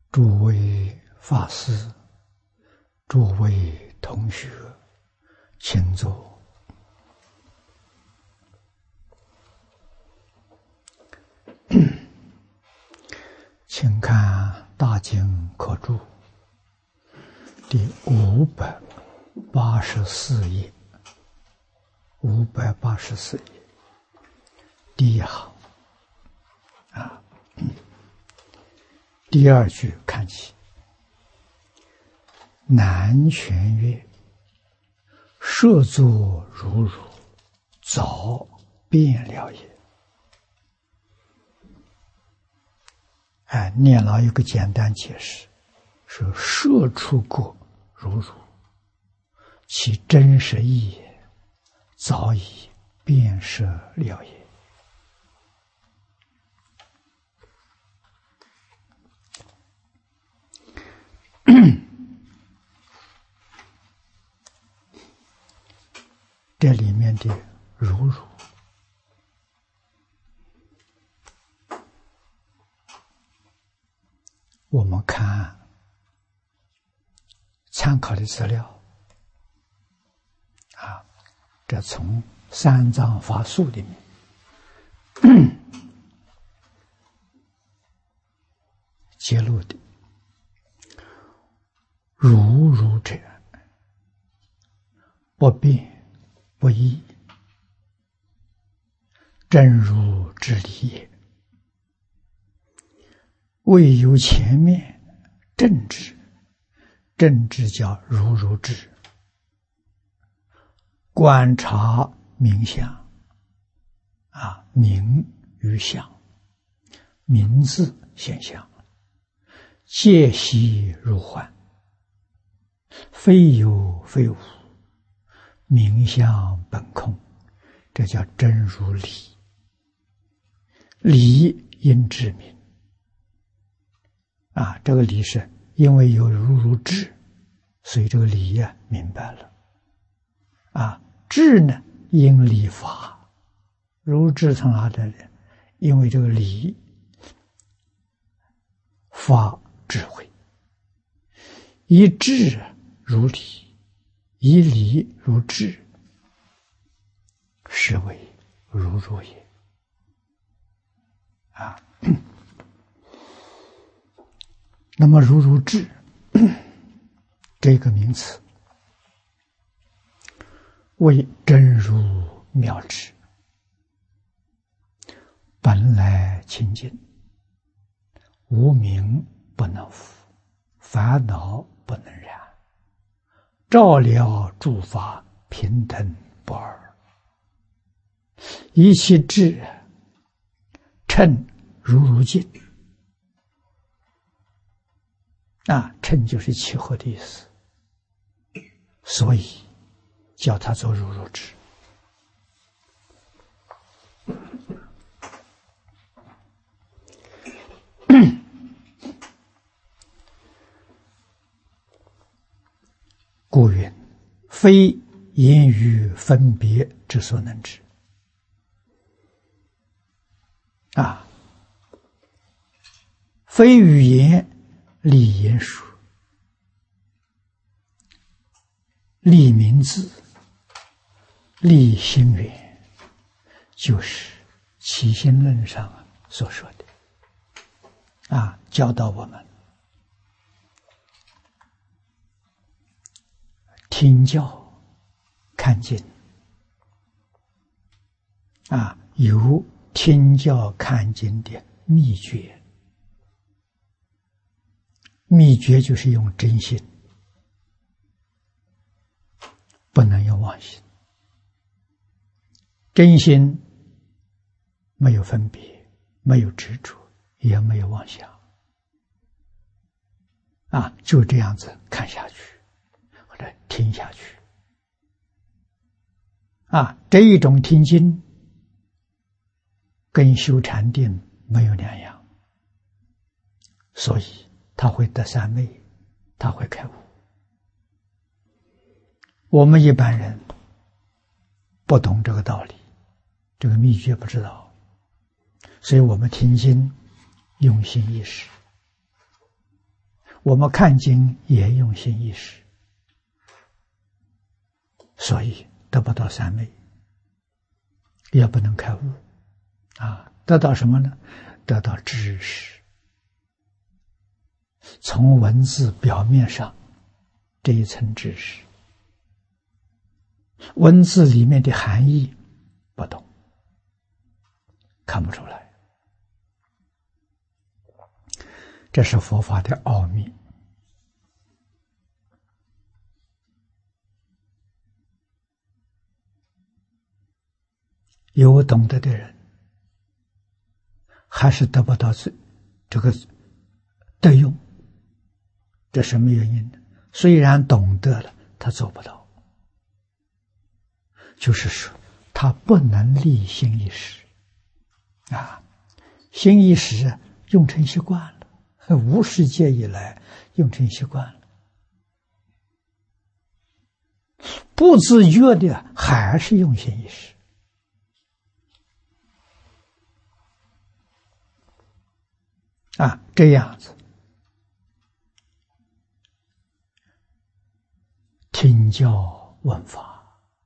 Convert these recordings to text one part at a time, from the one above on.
诸位法师，诸位同学，请坐。请看《大经科注》第584页，584页第一行第二句看起，南泉曰：设作如如，早变了也。念老有个简单解释，说设出过如如，其真实意也，早已变设了也。这里面的如如，我们看参考的资料这从三藏法术里面揭露的，如如者，不变不异，真如之理也。未有前面正知，正知叫如如智，观察名相名与相，名字现象，皆悉如幻，非有非无，名相本空，这叫真如理。理因知名这个理是因为有如如智，所以这个理明白了智呢因理法，如智从哪来的？因为这个理发智慧，以智如理，以理如智，是为如如也那么如如智这个名词为真如妙智，本来清净，无明不能伏，烦恼不能染，照了诸法平等不二，以其智称如如境称就是契合的意思，所以叫他做如如智。故云：非言语分别之所能知。非语言立言说，立名字，立心源，就是起心论上所说的教导我们听教看经有听教看经的秘诀。秘诀就是用真心，不能用妄心。真心没有分别，没有执着，也没有妄想就这样子看下去或者听下去这一种听经跟修禅定没有两样，所以他会得三昧，他会开悟。我们一般人不懂这个道理，这个秘诀不知道，所以我们听经用心一时我们看经也用心意识，所以得不到三昧，也不能开悟啊！得到什么呢？得到知识。从文字表面上这一层知识，文字里面的含义不懂，看不出来。这是佛法的奥秘。有懂得的人，还是得不到这个得用。这什么原因呢？虽然懂得了，他做不到，就是说他不能立心意识啊，心意识用成习惯了，无始劫以来用成习惯了，不自觉的还是用心意识啊，这样子听教闻法，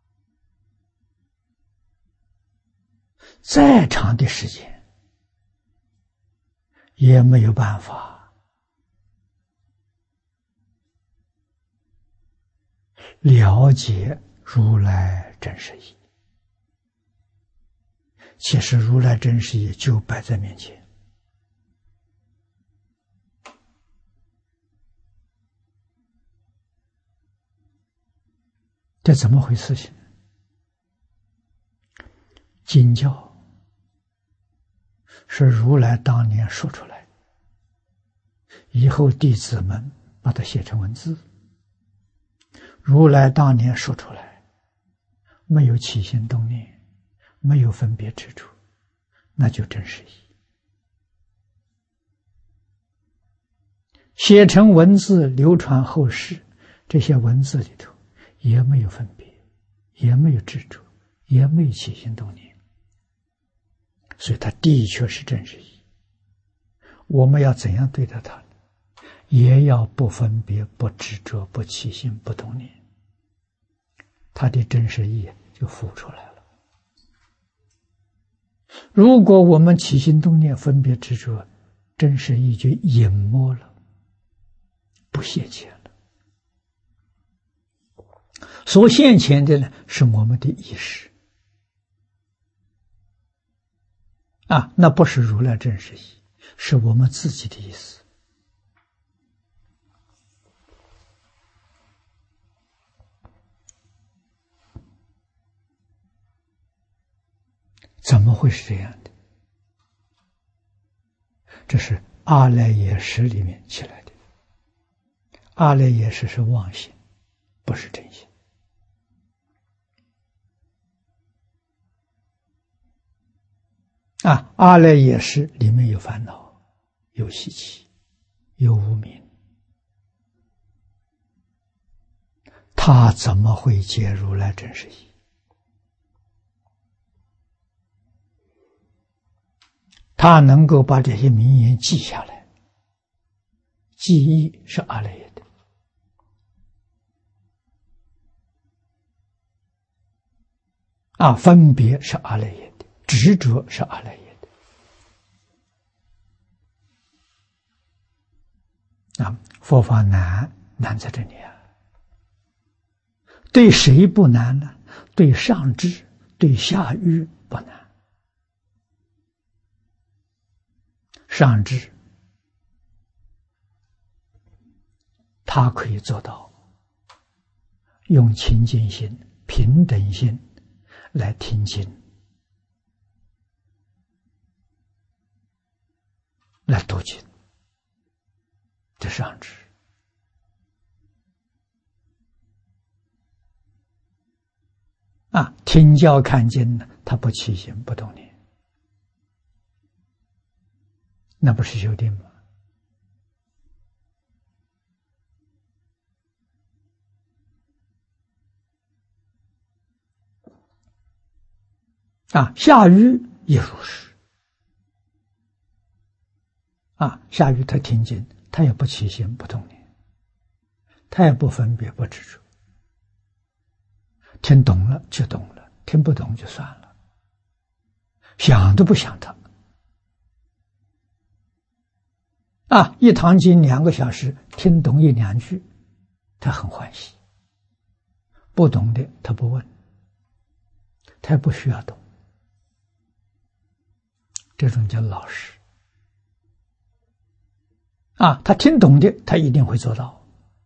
再长的时间也没有办法了解如来真实义。其实如来真实义就摆在面前，这怎么回事情？经教是如来当年说出来，以后弟子们把它写成文字。如来当年说出来，没有起心动念，没有分别之处，那就真实义。写成文字流传后世，这些文字里头也没有分别，也没有执着，也没有起心动念，所以它的确是真实义。我们要怎样对待它呢？也要不分别，不执着，不起心，不动念，它的真实义就浮出来了。如果我们起心动念，分别执着，真实义就隐没了，不现前了。所现前的呢，是我们的意识啊，那不是如来真实义，是我们自己的意思。怎么会是这样的？这是阿赖耶识里面起来的。阿赖耶识是妄心，不是真心。啊，阿赖耶识里面有烦恼，有习气，有无明，他怎么会解如来真实义？他能够把这些名言记下来，记忆是阿赖耶的，啊，分别是阿赖耶的，执着是阿赖耶的。啊，佛法难在这里啊。对谁不难呢？对上智、对下愚不难。上智他可以做到用清净心、平等心来听经，来读经，这上智。啊，听教看经呢，他不起心不动念，那不是修定吗？啊，下愚也如是。啊，下愚他听经，他也不起心不动念。 他也不分别不执着，听懂了就懂了，听不懂就算了，想都不想他。一堂经2个小时，听懂1、2句，他很欢喜；不懂的他不问，他也不需要懂。这种叫老实。他听懂的，他一定会做到。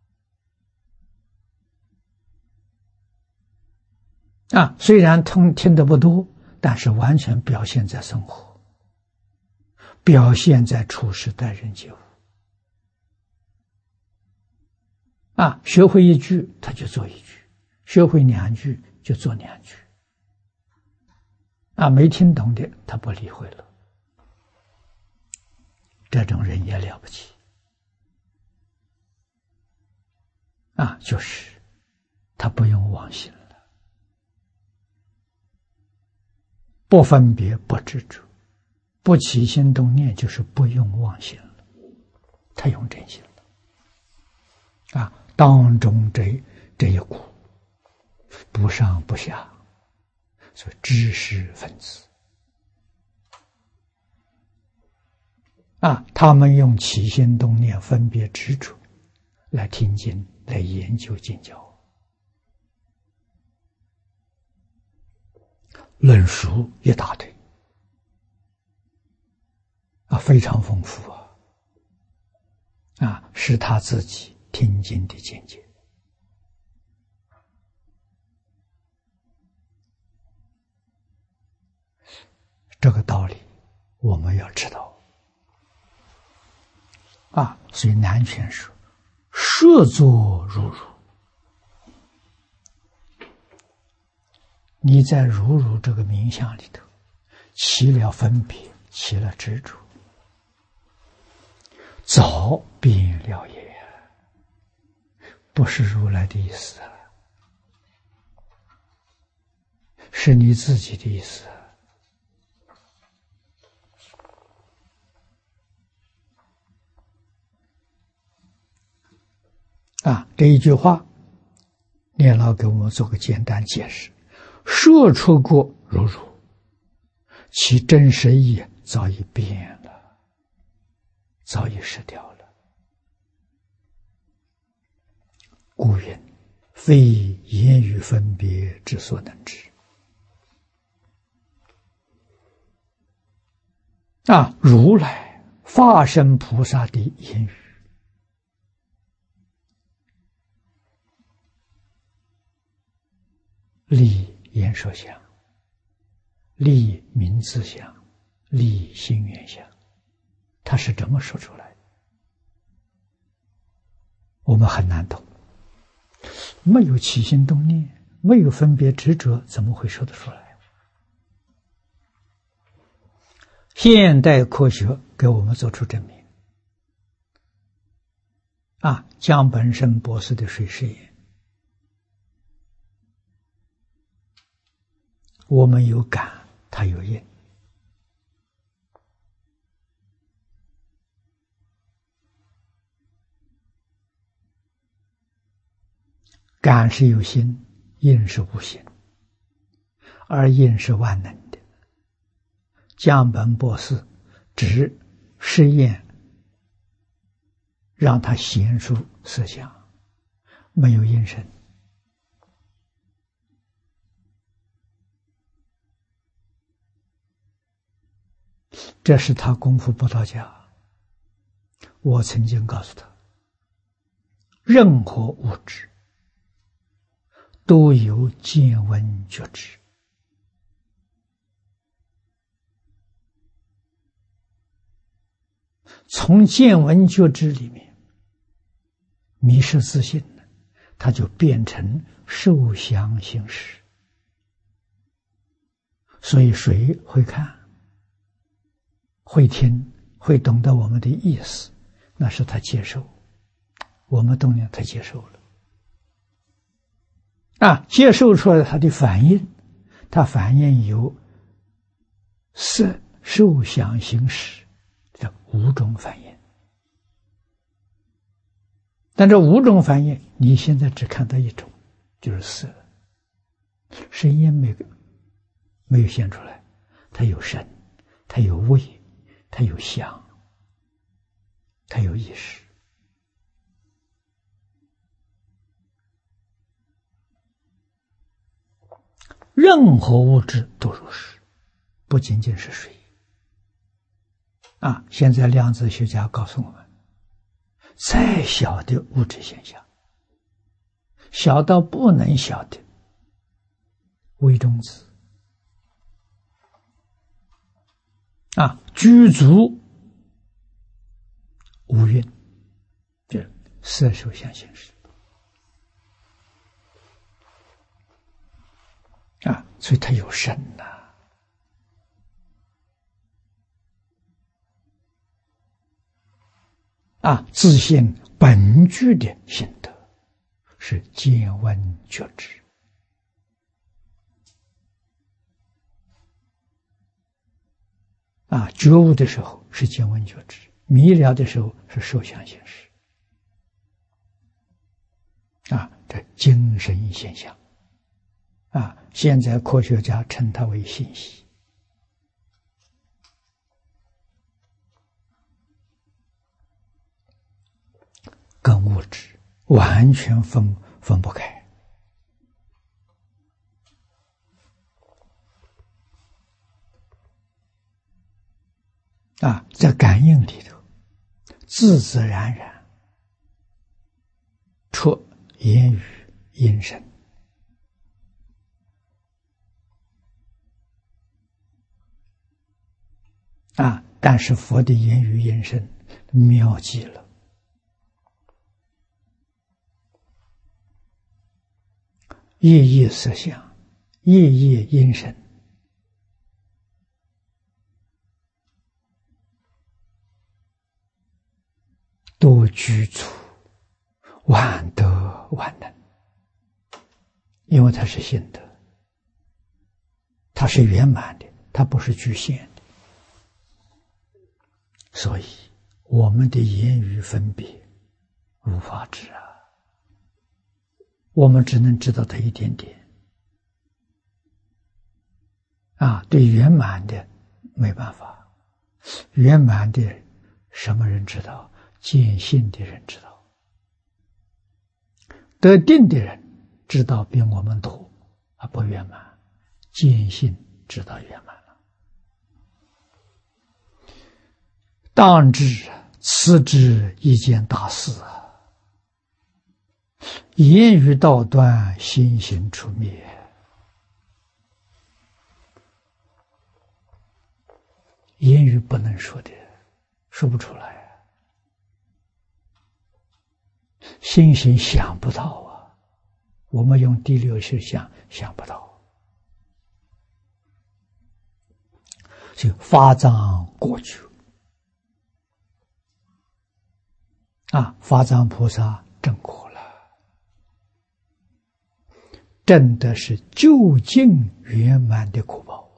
虽然听得不多，但是完全表现在生活，表现在处事待人接物。学会1句他就做1句，学会2句就做2句。没听懂的他不理会了。这种人也了不起。就是他不用妄心了，不分别不执着，不起心动念，就是不用妄心了，他用真心了。当中这一股不上不下，所以知识分子他们用起心动念分别执着来听经，来研究经教，论述一大堆非常丰富是他自己听经的见解。这个道理我们要知道所以南拳说摄作如如，你在如如这个冥想里头起了分别，起了执着，早变了也，不是如来的意思是你自己的意思这一句话念老给我们做个简单解释：摄出过如如，其真实意早已变了，早已失掉了。故云：非言语分别之所能知。如来化身菩萨的言语，立言说相，立名字相，立心愿相，他是怎么说出来的？我们很难懂。没有起心动念，没有分别执着，怎么会说得出来？现代科学给我们做出证明。江本胜博士的水试验，我们有感，他有应。感是有心，应是无心，而应是万能的。江本博士只试验让他显出思想，没有应身。这是他功夫不到家。我曾经告诉他，任何物质都有见闻觉知，从见闻觉知里面迷失自信了，它就变成受想行识。所以谁会看，会听，会懂得我们的意思，那是他接受，我们动念他接受了。接受出来他的反应，他反应有色、受、想、行、识这5种反应。 但这五种反应，你现在只看到一种，就是色。声音没有现出来，它有声，它有味，它有香，它有意识。任何物质都如是，不仅仅是水。现在量子学家告诉我们，再小的物质现象，小到不能小的微中子，具足无蕴，这色受想行识。所以它有声自性本具的心得是见闻觉知。觉悟的时候是见闻觉知，迷了的时候是受想行识。这精神现象。现在科学家称它为信息。跟物质完全分不开。在感应里头，自自然然出言语音声。但是佛的言语音声妙极了。夜夜色相，夜夜音声，多具足，万德万能。因为它是心得，它是圆满的，它不是局限的。所以我们的言语分别无法知我们只能知道它一点点。对圆满的没办法，圆满的什么人知道？见性的人知道，得定的人知道比我们多，不圆满。见性知道圆满了。当知此之一件大事言语道断，心行出灭。言语不能说的，说不出来。心行想不到我们用第六识想不到。就法藏过久法藏菩萨证果了，证的是究竟圆满的果报。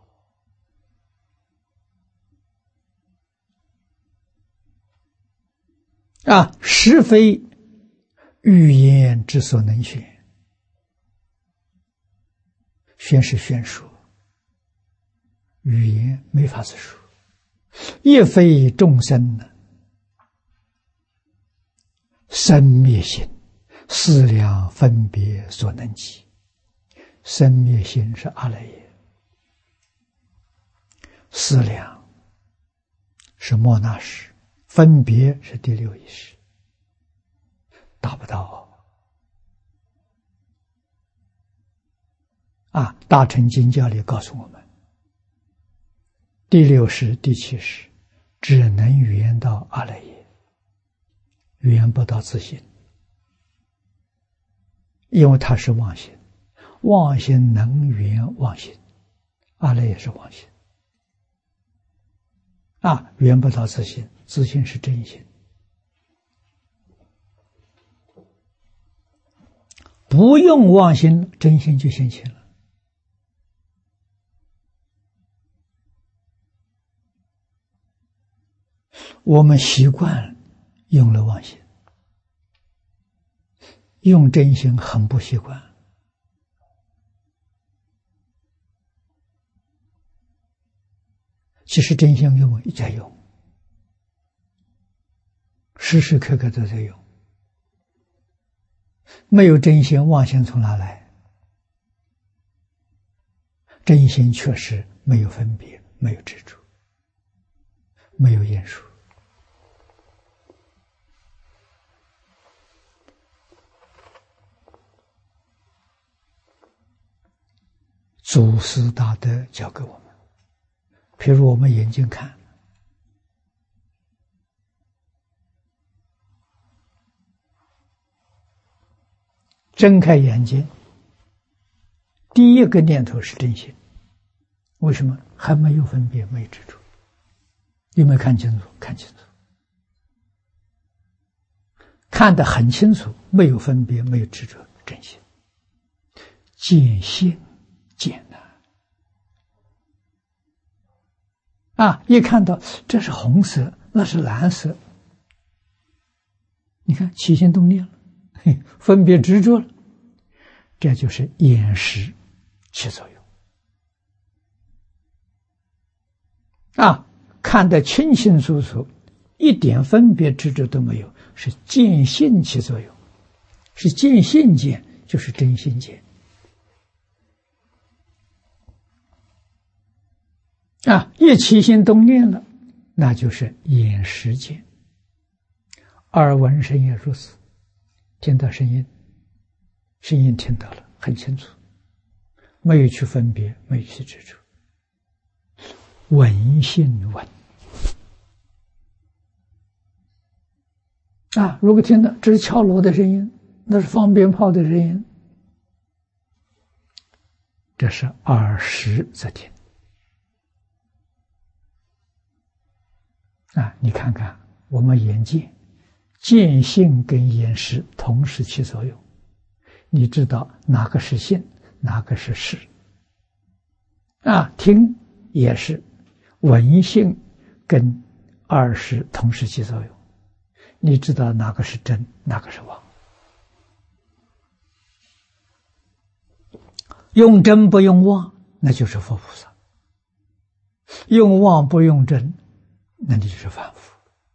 实非语言之所能宣，宣是宣说，语言没法子说，亦非众生生灭心思量分别所能及。生灭心是阿赖耶，思量是末那识，分别是第六意识，达不到大乘经教里告诉我们，第六识第七识只能圆到阿赖耶，圆不到自性。因为它是妄心，妄心能圆妄心，阿赖耶是妄心圆不到自性，自性是真心。不用妄心，真心就现前了。我们习惯用了妄心用真心很不习惯。其实真心用在用，时时刻刻都在用。没有真心，妄心从哪来？真心确实没有分别，没有执着，没有因数。祖师大德教给我们，譬如我们眼睛看，睁开眼睛，第一个念头是真心。为什么？还没有分别，没有执着。有没有看清楚？看清楚，看得很清楚，没有分别，没有执着，真心。见性见难一看到这是红色，那是蓝色，你看起心动念了，分别执着了，这就是眼识起作用。看得清清楚楚，一点分别执着都没有，是见性起作用，是见性见，就是真心见。一起心动念了，那就是眼识见。耳闻声也如此，听到声音，声音听到了很清楚，没有去分别，没有去执着。闻性闻如果听到这是敲锣的声音，那是放鞭炮的声音，这是耳识在听。你看看我们眼见，见性跟眼识同时起作用，你知道哪个是性，哪个是识。听也是闻性跟耳识同时起作用，你知道哪个是真，哪个是妄。用真不用妄，那就是佛菩萨；用妄不用真，那你就是凡夫。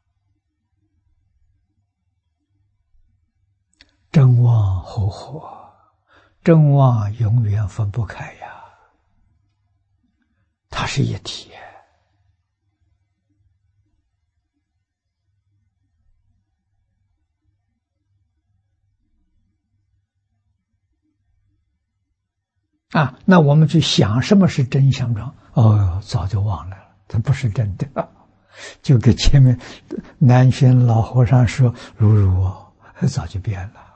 真妄合合，真妄永远分不开呀，它是一体。那我们去想什么是真相状，早就忘了，这不是真的。就跟前面南轩老和尚说，如早就变了。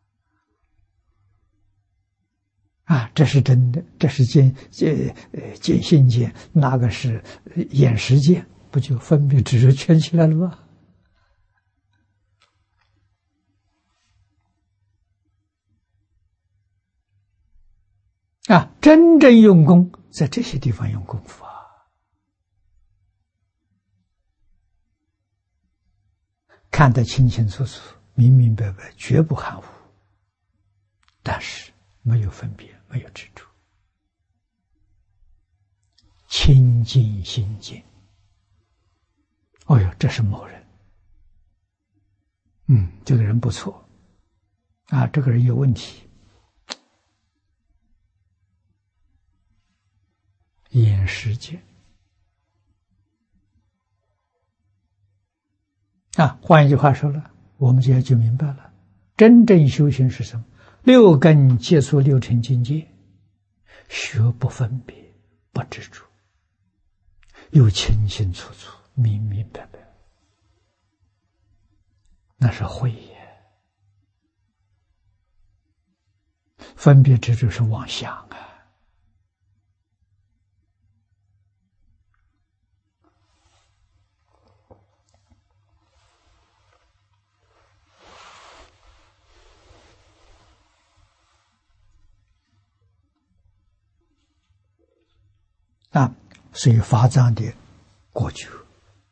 这是真的，这是见性见，那个是眼识见，不就分别执着圈起来了吗？真正用功在这些地方用功夫看得清清楚楚，明明白白，绝不含糊，但是没有分别，没有执着，清净心见。这是某人，这个人不错这个人有问题。眼识见换一句话说了，我们现在就明白了，真正修行是什么？六根接触六尘境界，学不分别，不执着，又清清楚楚，明明白白，那是慧也。分别执着是妄想所以法藏的果觉，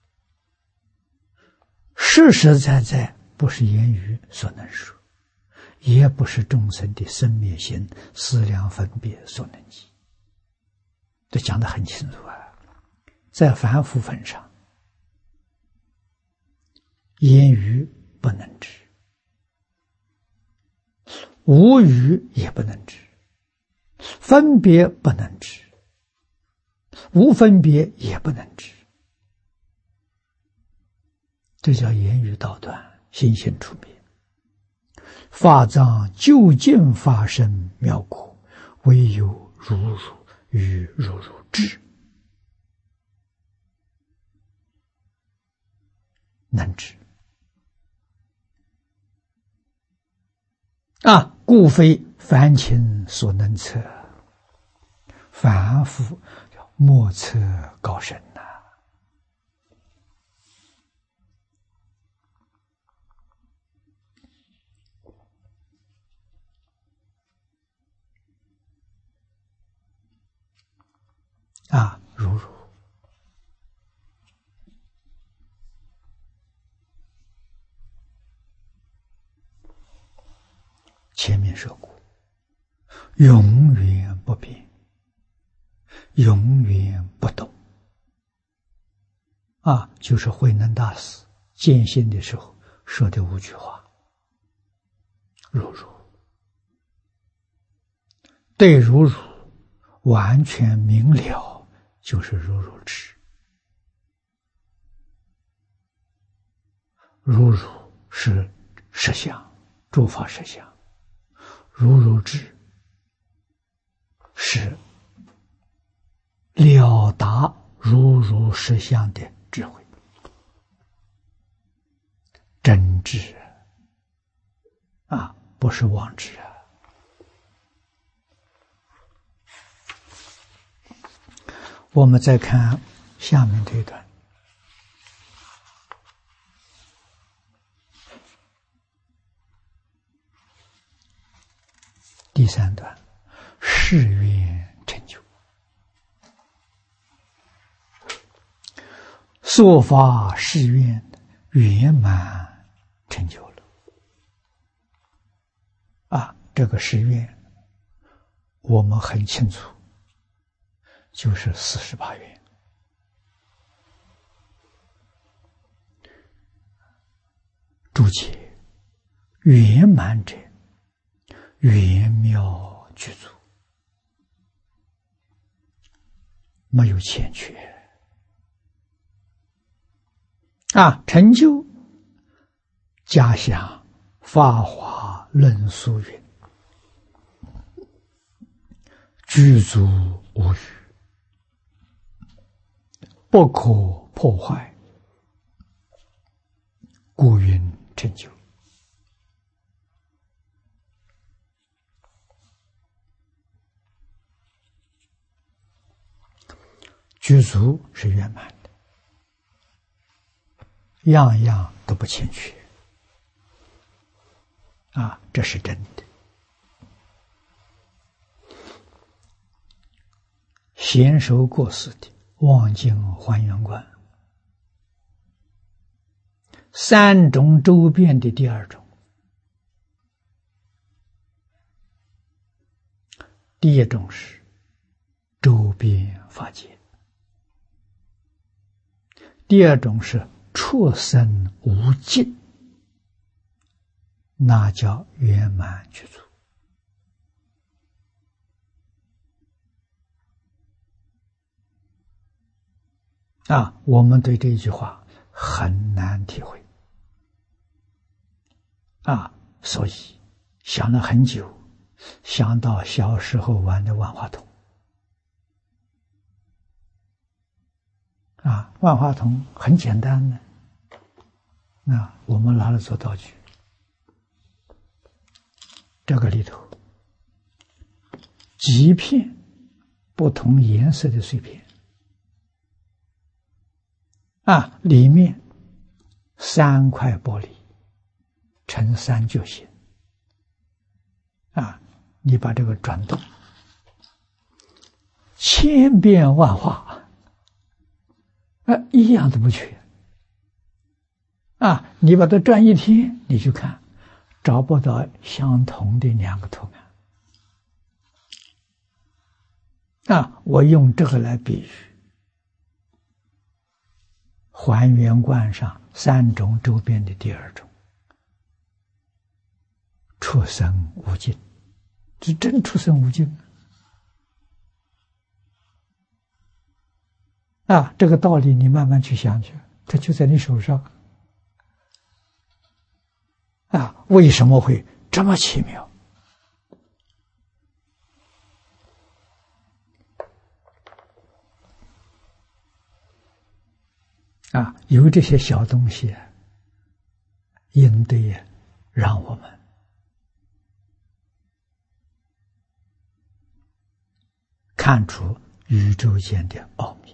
实实在在不是言语所能说， 也不是众生的生灭心、思量分别所能及。这讲得很清楚啊。在凡夫分上，言语不能知，无语也不能知，分别不能知，无分别也不能知。这叫言语道断，心性出灭。法藏究竟发生妙果，唯有如如与如如智能知啊！故非凡情所能测，凡夫莫测高深呐！啊，如如前面说过，永远不变，永远不动。啊，就是慧能大师见性的时候说的5句话。如如，对如如完全明了，就是如如智。如如是实相，诸法实相。如如智是了达如如实相的智慧，真智啊，不是妄智啊。我们再看下面这一段，第3段，誓愿成就，所发誓愿圆满成就了。啊，这个誓愿我们很清楚，就是48愿。注解：圆满者，圆妙具足，没有欠缺。啊，成就家乡法华论述云：具足无余，不可破坏，故云成就。具足是圆满的，样样都不欠缺啊，这是真的。贤首过世的望境还原观，3种周遍的第2种。第1种是周遍法界，第2种是出生无尽，那叫圆满具足。啊，我们对这一句话很难体会啊，所以想了很久，想到小时候玩的万花筒啊，万花筒很简单的，那我们拿来做道具，这个里头几片不同颜色的碎片啊，里面3块玻璃成3角形啊，你把这个转动千变万化一样都不缺啊！你把它转1天，你去看， 找不到相同的两个图案。我用这个来比喻还原观上3种周边的第2种，出生无尽，是真出生无尽这个道理你慢慢去想去，它就在你手上为什么会这么奇妙？有这些小东西应对让我们看出宇宙间的奥秘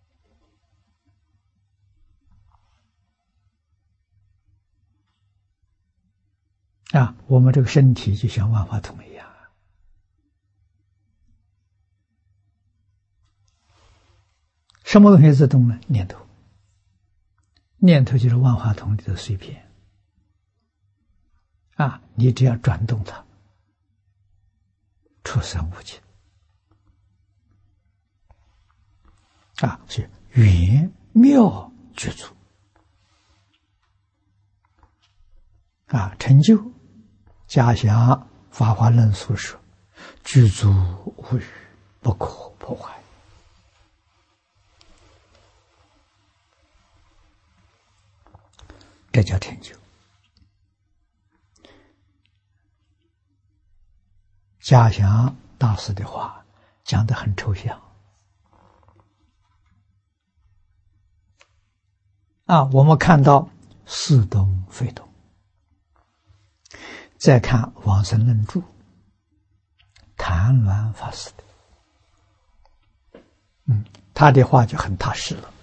我们这个身体就像万花筒一样什么东西自动呢？念头。念头就是万花筒里的碎片你只要转动它，出生无尽是圆妙具足成就嘉祥法华论所说，具足无余，不可破坏。这叫成就。嘉祥大师的话讲得很抽象我们看到似动非动，再看往生论著谭鸾法师的他的话就很踏实了。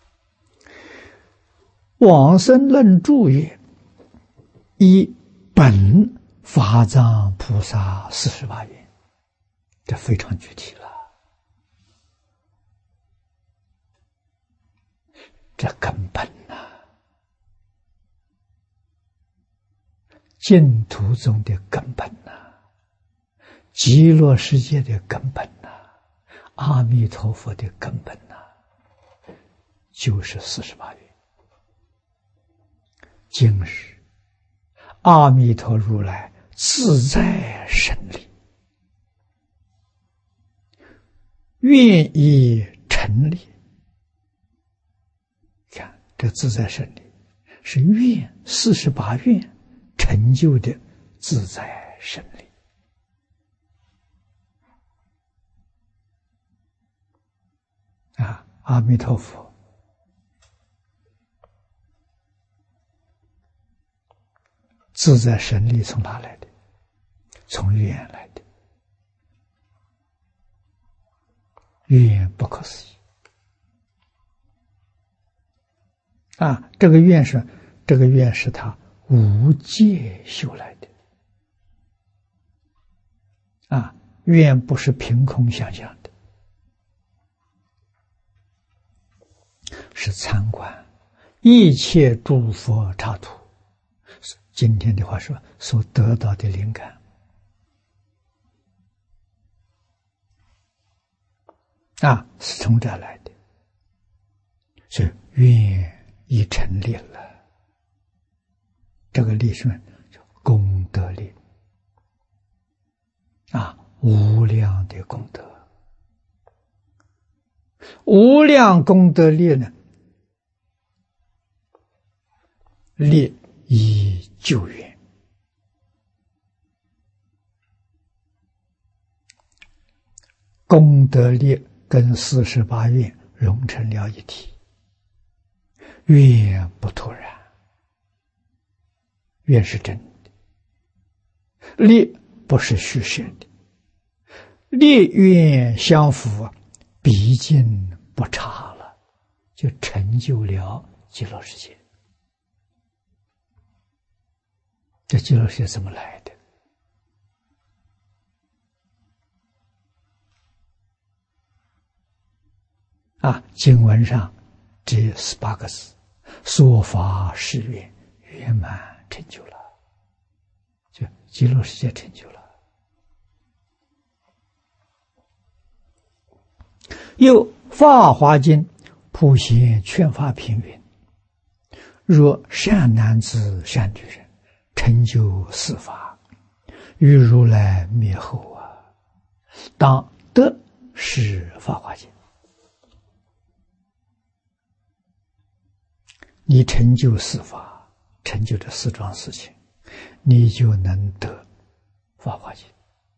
往生论著曰：依本法藏菩萨48愿，这非常具体了。这根本净土中的根本极乐世界的根本阿弥陀佛的根本就是48愿。今日阿弥陀如来自在神力，愿意成立。看这自在神力是愿48愿成就的自在神力阿弥陀佛自在神力从哪来的？从愿来的。愿不可思议这个愿是他无戒修来的愿不是凭空想象的，是参观一切诸佛刹土，今天的话说所得到的灵感是从这来的，所以愿已成立了。这个力是叫功德力无量的功德，无量功德力呢，力以救援，功德力跟48愿融成了一体，愿不突然，愿是真的，力不是虚设的，力愿相符，毕竟不差了，就成就了极乐世界。这极乐世界怎么来的？经文上这18个字：说法誓愿圆满成就了。 极乐世界成就了。又《法华经》普贤劝法品云：若善男子善女人成就四法，于如来灭后啊，当得是法华经。你成就四法，成就这四桩事情，你就能得法华经。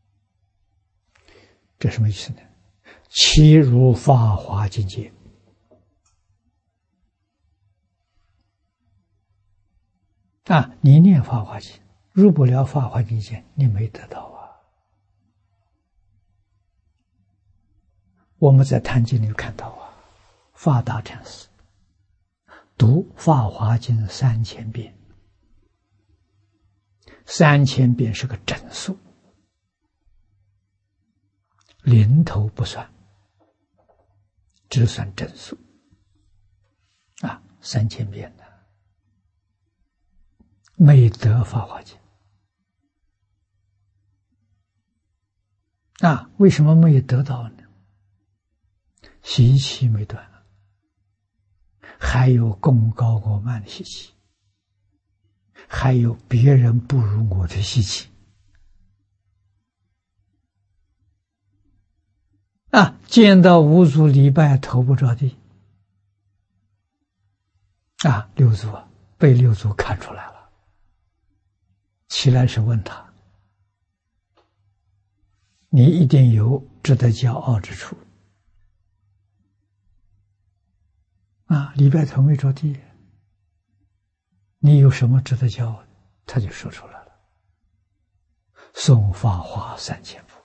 这什么意思呢？其如法华境界。你念法华经，入不了法华境界，你没得到啊。我们在坛经里看到啊，法大禅师读法华经3000遍，3000遍是个整数，零头不算，只算整数，3000遍的。没得法华经为什么没有得到呢？习气没断，还有功高我慢的习气，还有别人不如我的习气见到五祖礼拜头不着地六祖被六祖看出来了。起来是问他：你一定有值得骄傲之处礼拜头没着地，你有什么值得骄傲的？他就说出来了：诵法华3000部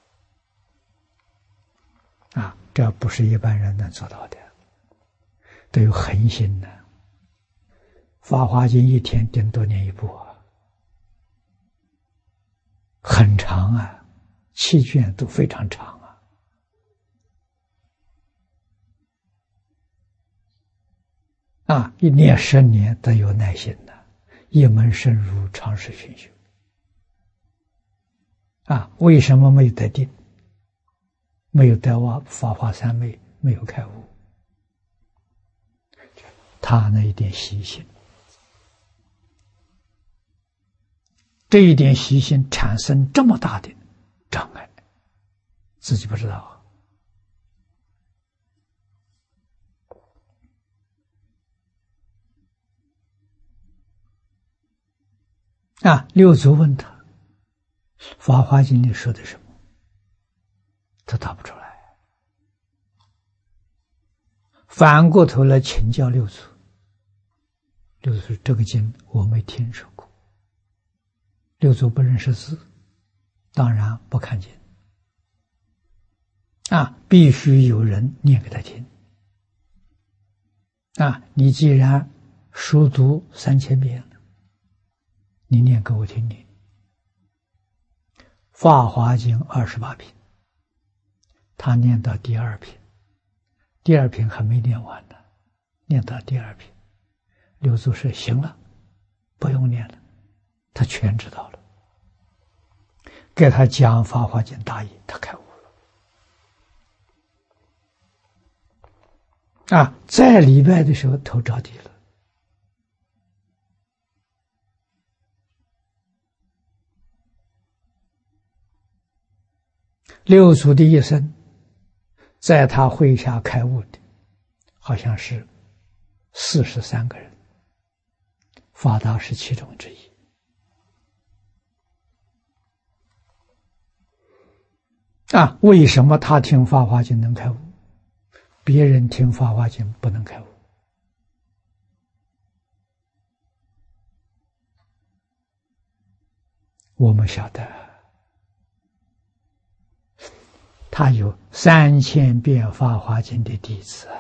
这不是一般人能做到的，都有恒心的。法华经一天顶多念一部很长7卷都非常长一念10年都有耐心的，一门深入，长时熏修为什么没有得定？没有得法华三昧，没有开悟，他那一点习性，这一点习性产生这么大的障碍，自己不知道六祖问他：法华经里说的什么？他答不出来。反过头来请教六祖，六祖说：这个经我没听说过。六祖不认识字，当然不看经必须有人念给他听你既然熟读3000遍了，你念给我听听。法华经28品，他念到第2品，第2品还没念完呢，念到第2品，六祖说：行了，不用念了，他全知道了。给他讲法华经大意，他开悟了在礼拜的时候头着地了。六祖的一生，在他麾下开悟的好像是43个人，法大是其中之一为什么他听法华经能开悟，别人听法华经不能开悟？我们晓得他有3000遍法华经的弟子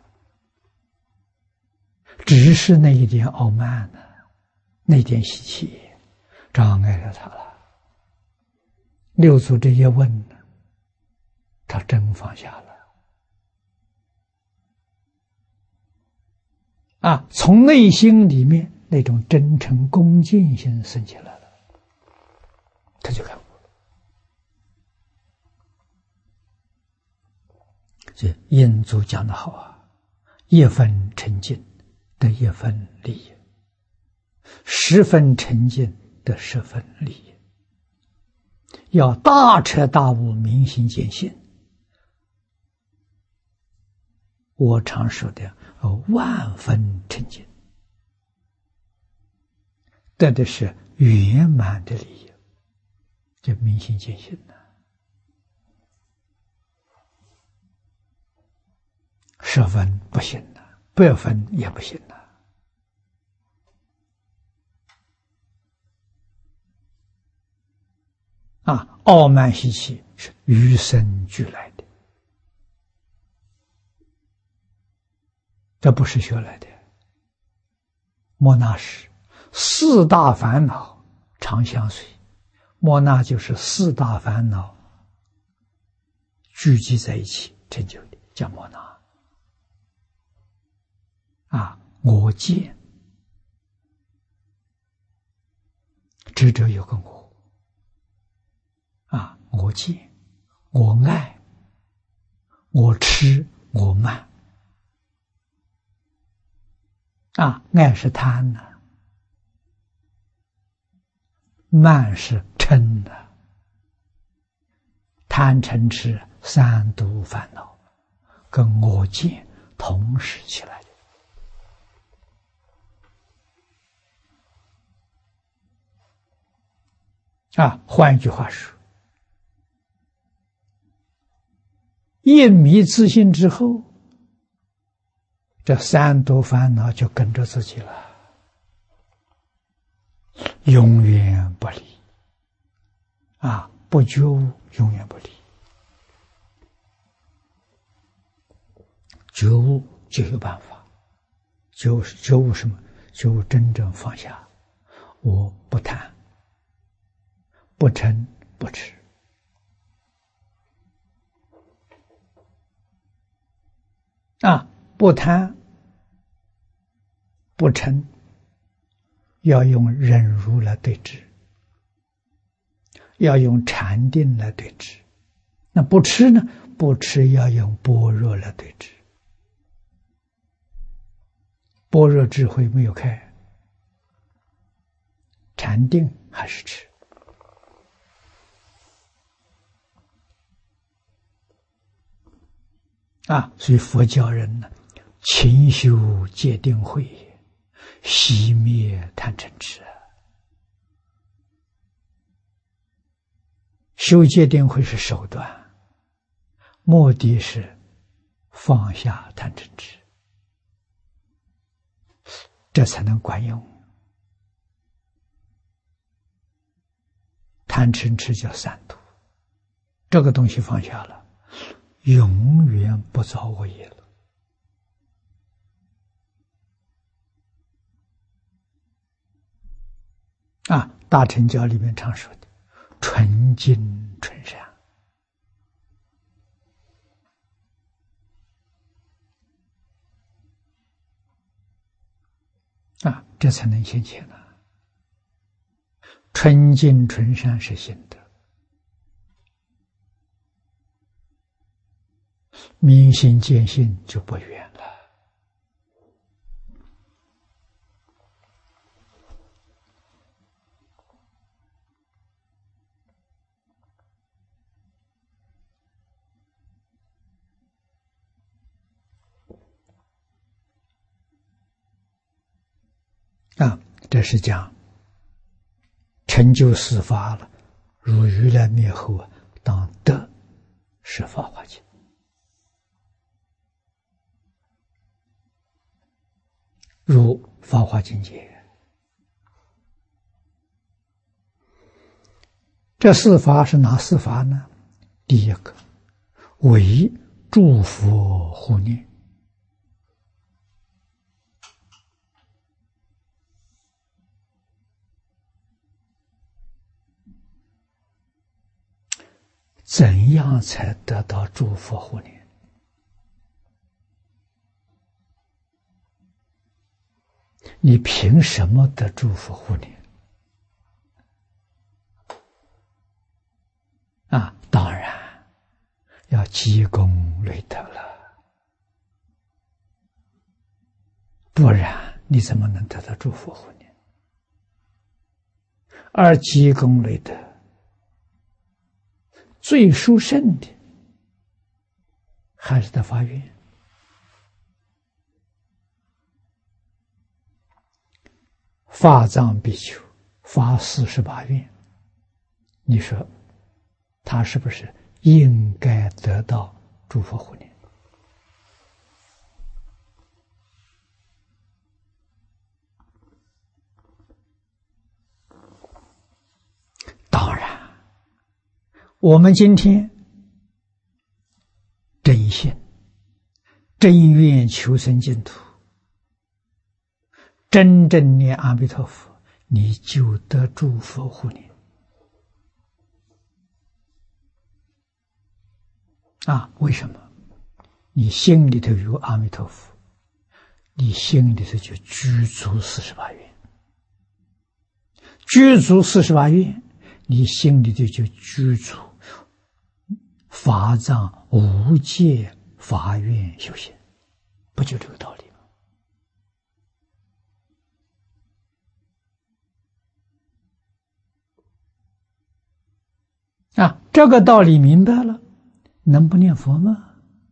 只是那一点傲慢那一点习气障碍了他了。六祖这一问他真放下了从内心里面那种真诚恭敬心升起来了，他他就开悟了。所以印祖讲得好啊，一分沉静得一分利益，10分沉静得10分利益。要大彻大悟，明心见性。我常说的万分沉静，得的是圆满的利益，就明心见性了。10分不行了，100分也不行了。傲慢习气是与生俱来的，这不是学来的。莫那是4大烦恼常相随，莫那就是4大烦恼聚集在一起成就的，叫莫那。我见，执着有个我。我见，我爱，我痴，我慢。爱是贪呢，慢是嗔呢。贪嗔痴3毒烦恼，跟我见同时起来的。换一句话说，一迷自信之后，这3毒烦恼就跟着自己了，永远不离。不觉悟，永远不离。觉悟就有办法，觉悟什么？觉悟真正放下，我不贪，不嗔，不痴。不贪不嗔，要用忍辱来对治，要用禅定来对治。那不吃呢？不吃要用般若来对治。般若智慧没有开，禅定还是吃。所以佛教人呢，勤修戒定慧，熄灭贪嗔痴。修戒定慧是手段，目的是放下贪嗔痴，这才能管用。贪嗔痴叫3毒，这个东西放下了，永远不造恶业了。大乘教里面常说的纯净纯善。这才能现前了。纯净纯善是心得，明心见性就不远了。这是讲成就4法了，如如来灭后当得是法华经。如法华经解，这4法是哪4法呢？第一个为诸佛护念，怎样才得到诸佛护念？你凭什么得诸佛护念？ 要积功累德了，不然你怎么能得到诸佛护念？而积功累德最殊胜的还是在发愿。法藏比丘发48愿，你说他是不是应该得到诸佛护念？当然，我们今天真心真愿求生净土，真正念阿弥陀佛，你就得诸佛护念。为什么？你心里头有阿弥陀佛，你心里头就具足48愿，具足48愿，你心里头就具足法藏无界法愿修行，不就这个道理吗？这个道理明白了，能不念佛吗？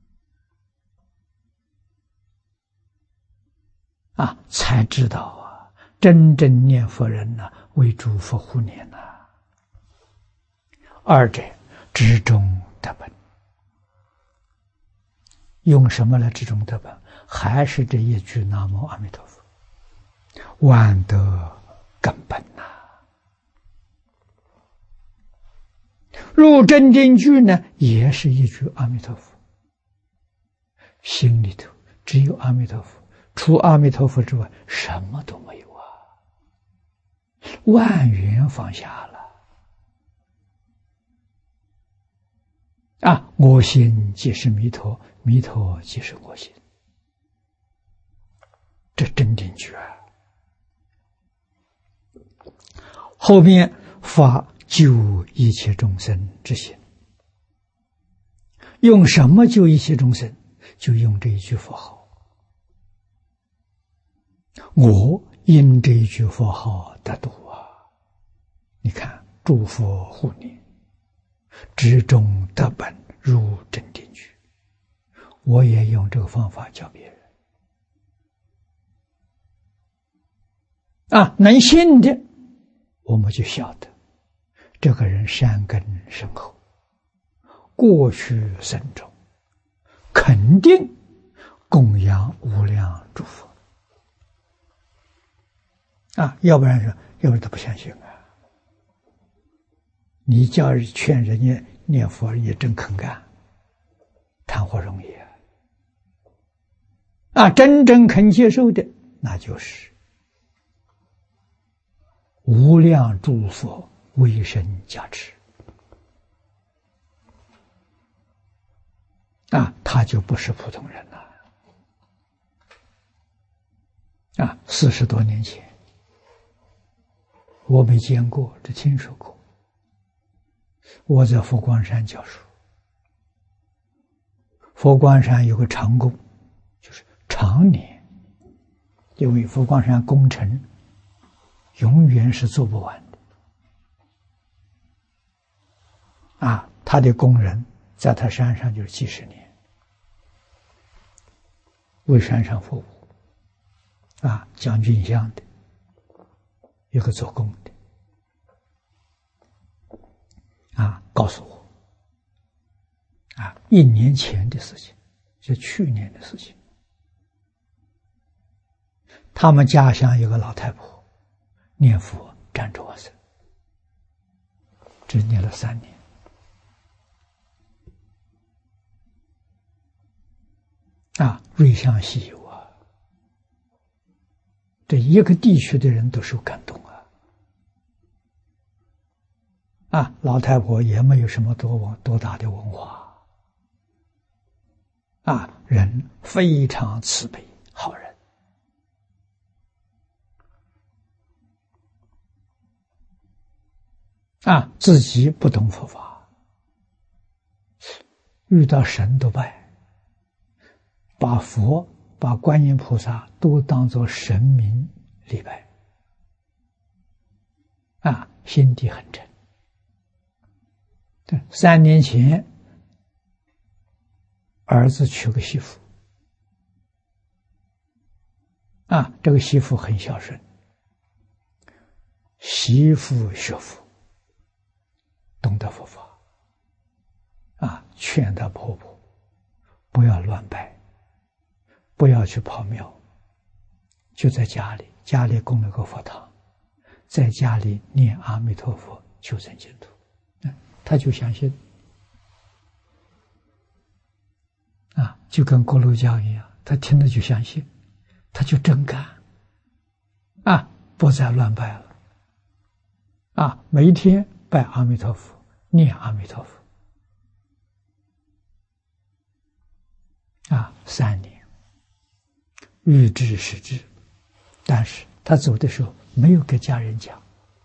才知道真正念佛人为诸佛护念二者至中得本。用什么来至中得本？还是这一句南无阿弥陀佛，万德根本入真定句呢，也是一句阿弥陀佛，心里头只有阿弥陀佛，除阿弥陀佛之外什么都没有万缘放下了我心即是弥陀，弥陀即是我心，这真定句后面发救一切众生之心，用什么救一切众生？就用这一句佛号。我因这一句佛号得度你看，诸佛护念，至中得本，入真定句。我也用这个方法教别人能信的，我们就晓得这个人善根深厚，过去生中肯定供养无量诸佛要不然他不相信你叫劝人家念佛，人家真肯干，谈何容易真正肯接受的，那就是无量诸佛威神加持他就不是普通人了40多年前，我没见过，只听说过。我在佛光山教书，佛光山有个长工，就是常年，因为佛光山工程永远是做不完的他的工人在他山上就是几十年，为山上服务将军乡的，有个做工的告诉我1年前的事情，是去年的事情。他们家乡有个老太婆念佛站着往生，只念了3年瑞相稀有这一个地区的人都受感动老太婆也没有什么多大的文化人非常慈悲好人自己不懂佛法， 遇到神都拜，把佛、把观音菩萨都当作神明礼拜，心地很正。3年前，儿子娶个媳妇，这个媳妇很孝顺，媳妇学佛，懂得佛法，劝他婆婆不要乱拜，不要去跑庙，就在家里供了个佛堂，在家里念阿弥陀佛，求生净土。他就相信，就跟锅炉匠一样，他听了就相信，他就真干，不再乱拜了，每一天拜阿弥陀佛，念阿弥陀佛，3年，欲知时至，但是他走的时候没有给家人讲，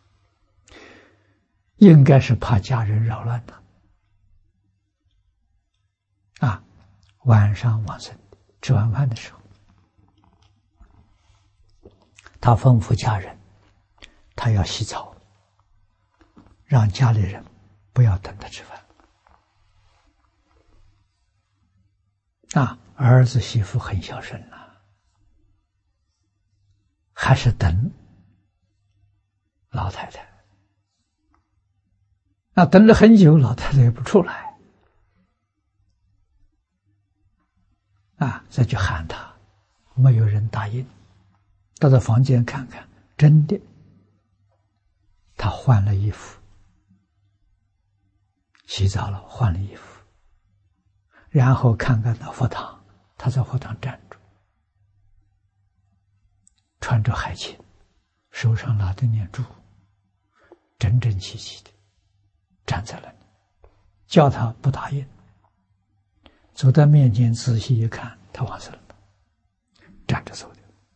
应该是怕家人扰乱他。晚上往生，吃完饭的时候，他吩咐家人，他要洗澡，让家里人不要等他吃饭。儿子媳妇很孝顺还是等老太太。等了很久，老太太也不出来，再去喊他，没有人答应。到他房间看看，真的，他换了衣服，洗澡了，换了衣服，然后看看到佛堂，他在佛堂站住，穿着海青，手上拿着念珠，整整齐齐的站在那里，叫他不答应。走到面前仔细一看，他往生了，站着走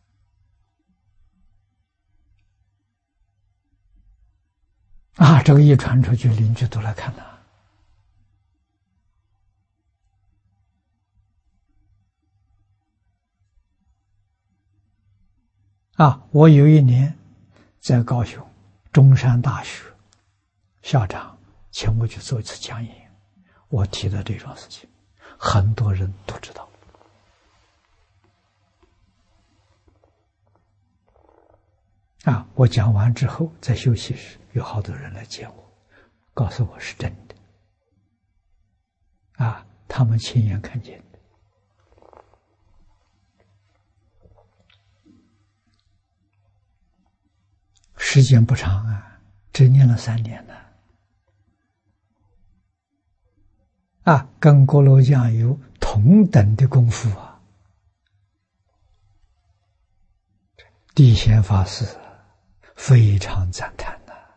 的。这个一传出去，邻居都来看他。我有一年在高雄中山大学，校长请我去做一次讲演，我提的这桩事情，很多人都知道。我讲完之后，在休息室有好多人来见我，告诉我是真的，他们亲眼看见的。时间不长只念了3年了，跟锅炉匠有同等的功夫地显法师非常赞叹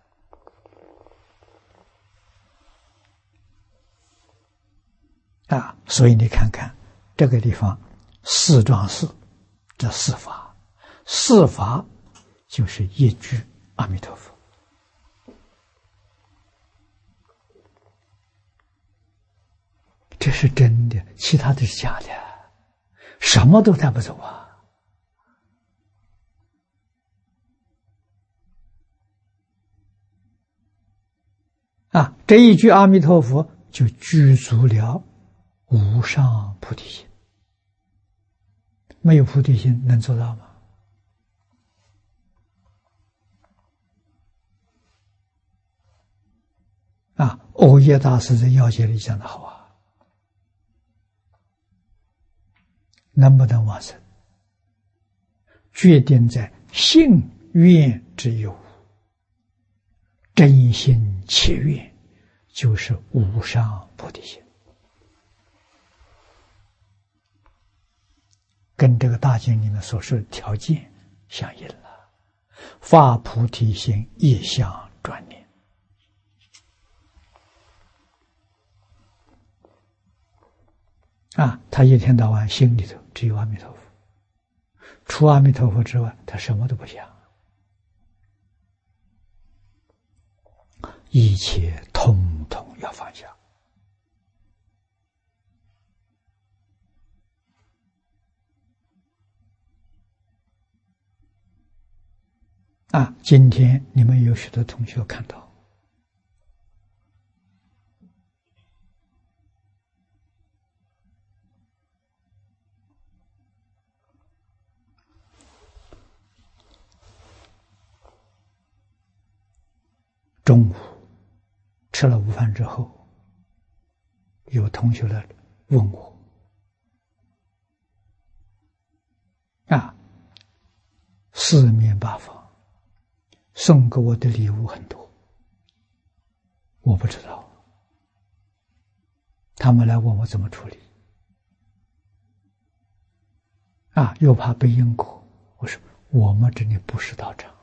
所以你看看这个地方四幢寺，这四法，四法就是一句阿弥陀佛。这是真的，其他的是假的，什么都带不走这一句阿弥陀佛就具足了无上菩提心。没有菩提心能做到吗？欧耶大师在要解里讲的好能不能往生，决定在信愿之有，真心切愿，就是无上菩提心。跟这个大经里面所说的条件相应了，发菩提心，一向专念。他一天到晚心里头只有阿弥陀佛，除阿弥陀佛之外，他什么都不想，一切通通要放下。 今天你们有许多同学看到，中午吃了午饭之后，有同学来问我，四面八方送给我的礼物很多，我不知道，他们来问我怎么处理，又怕背因果。我说我们这里不是道场，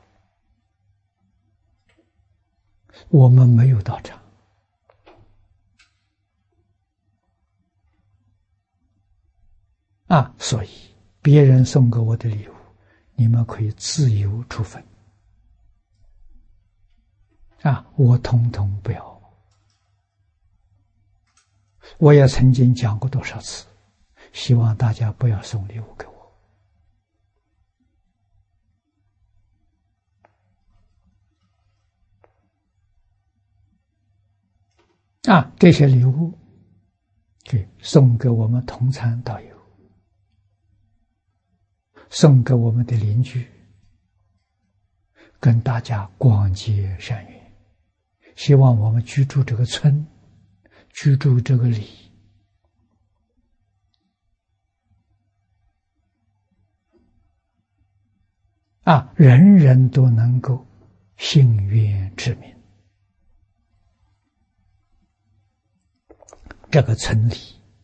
我们没有道场，所以别人送给我的礼物，你们可以自由处分，我统统不要。我也曾经讲过多少次，希望大家不要送礼物给我。这些礼物送给我们同参道友，送给我们的邻居，跟大家广结善缘，希望我们居住这个村，居住这个里，人人都能够幸愿之民，这个村里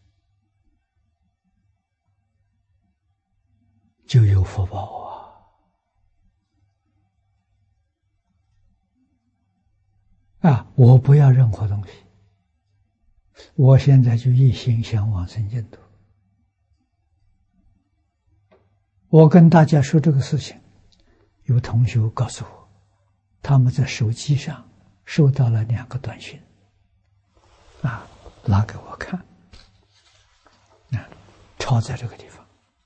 就有福报我不要任何东西，我现在就一心想往生净土。我跟大家说这个事情，有同学告诉我，他们在手机上收到了2个短信，拿给我看，抄在这个地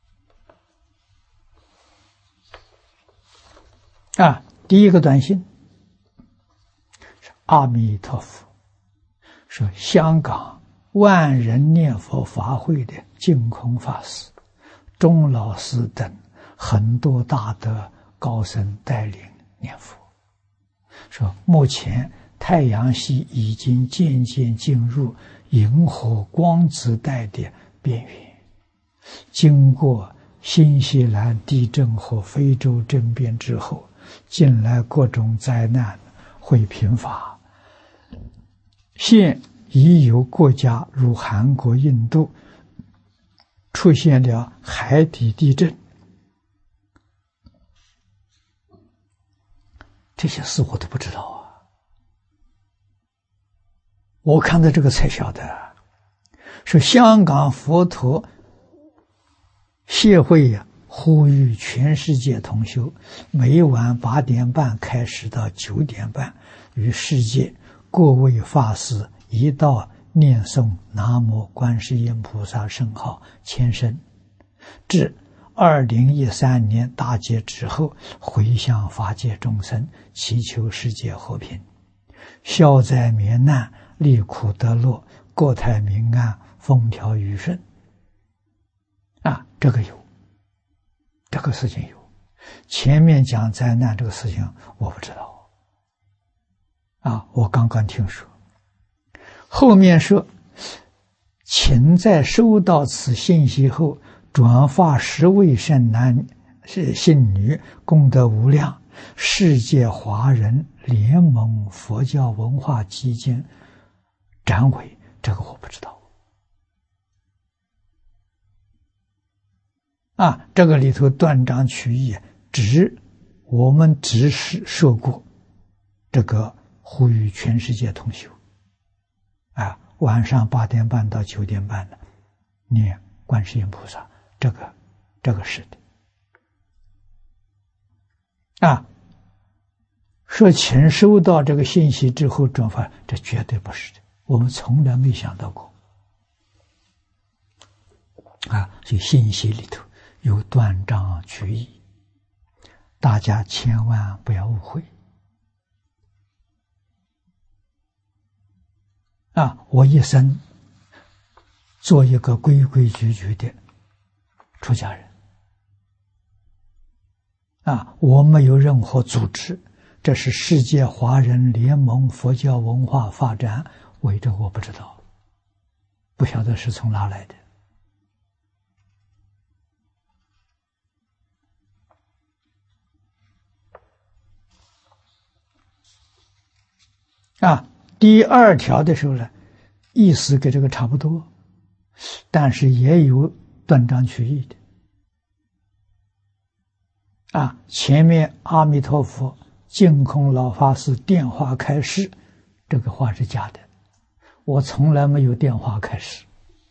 方。第一个短信是阿弥陀佛，说香港万人念佛法会的净空法师、钟老师等很多大德高僧带领念佛，说目前太阳系已经渐渐进入银河光子带的边缘，经过新西兰地震和非洲政变之后，近来各种灾难会频发，现已有国家如韩国、印度出现了海底地震，这些事我都不知道我看到这个才晓得，说香港佛陀协会呼吁全世界同修每晚8点半开始到9点半，与世界各位法师一道念诵南无观世音菩萨圣号千声，至2013年大劫之后，回向法界众生，祈求世界和平，消灾免难，离苦得乐，国泰民安，风调雨顺。这个有，这个事情有。前面讲灾难这个事情我不知道我刚刚听说。后面说，请在收到此信息后转发10位圣男信女，功德无量，世界华人联盟佛教文化基金展委，这个我不知道这个里头断章取义，我们只是说过这个呼吁全世界同修晚上8点半到9点半的念观世音菩萨，这个是的说请收到这个信息之后转发，这绝对不是的，我们从来没想到过所以信息里头有断章取义大家千万不要误会啊！我一生做一个规规矩矩的出家人啊，我没有任何组织，这是世界华人联盟佛教文化发展委着，我不知道，不晓得是从哪来的。啊，第二条的时候呢，意思跟这个差不多，但是也有断章取义的。啊，前面阿弥陀佛、净空老法师电话开示，这个话是假的，我从来没有电话开示。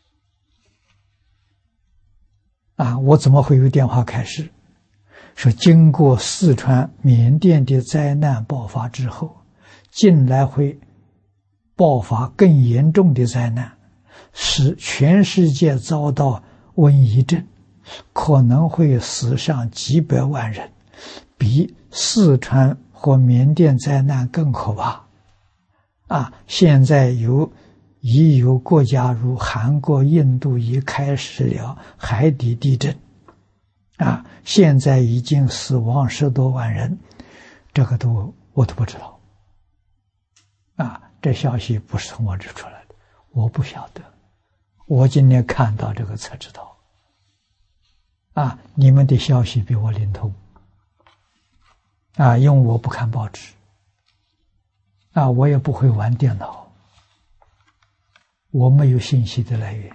啊，我怎么会有电话开示？说经过四川、缅甸的灾难爆发之后，近来会爆发更严重的灾难，使全世界遭到瘟疫症，可能会死上几百万人，比四川或缅甸灾难更可怕。啊，现在已有国家如韩国、印度已开始了海底地震，啊，现在已经死亡10多万人，这个我都不知道。啊，这消息不是从我这出来的，我不晓得，我今天看到这个才知道。啊，你们的消息比我灵通。啊，因为我不看报纸。啊，我也不会玩电脑，我没有信息的来源。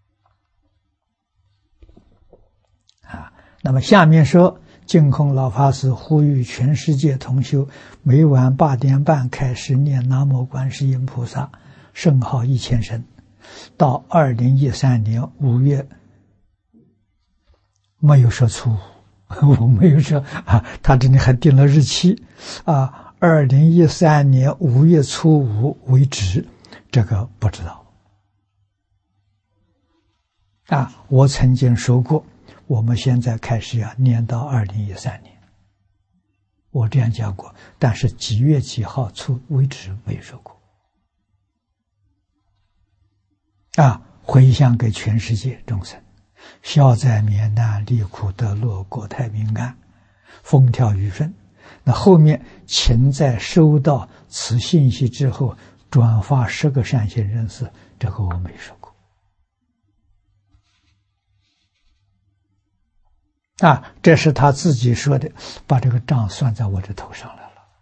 啊，那么下面说，净空老法师呼吁全世界同修每晚8点半开始念南无观世音菩萨圣号1000声，到2013年5月，没有说初五，我没有说啊，他这里还定了日期啊，2013年5月初5为止，这个不知道。啊，我曾经说过，我们现在开始要念到2013年，我这样讲过，但是几月几号出为止没有说过。啊，回向给全世界众生，消灾免难，离苦得乐，国泰民安，风调雨顺。那后面请在收到此信息之后转发10个善心人士，这个我没说过。啊，这是他自己说的，把这个账算在我这头上来了。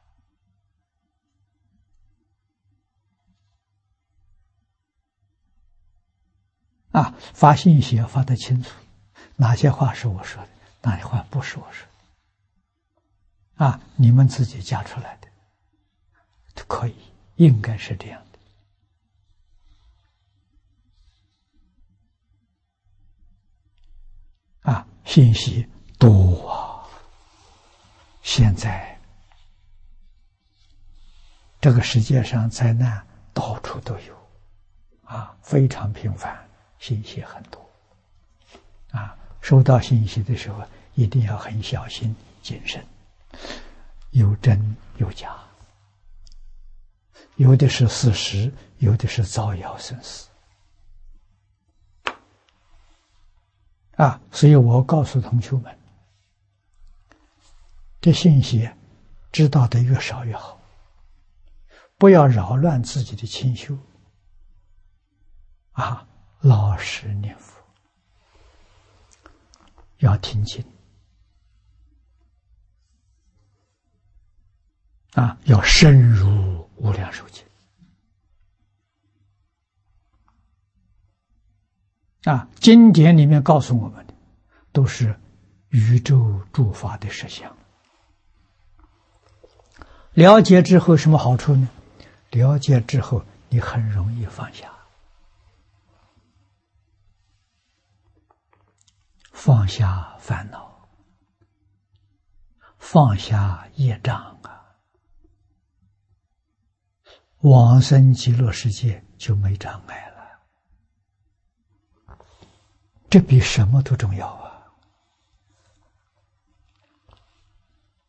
啊，发信息要发得清楚，哪些话是我说的，哪些话不是我说的。啊，你们自己加出来的，可以，应该是这样的。啊，信息多啊！现在这个世界上灾难到处都有，啊，非常频繁，信息很多。啊，收到信息的时候一定要很小心谨慎，有真有假，有的是事实，有的是造谣生事。啊，所以我告诉同学们，这信息知道的越少越好，不要扰乱自己的清修。啊，老实念佛，要听经，啊，要深入无量寿经。啊，经典里面告诉我们的都是宇宙诸法的实相。了解之后什么好处呢？了解之后你很容易放下，放下烦恼，放下业障啊，往生极乐世界就没障碍了。这比什么都重要啊！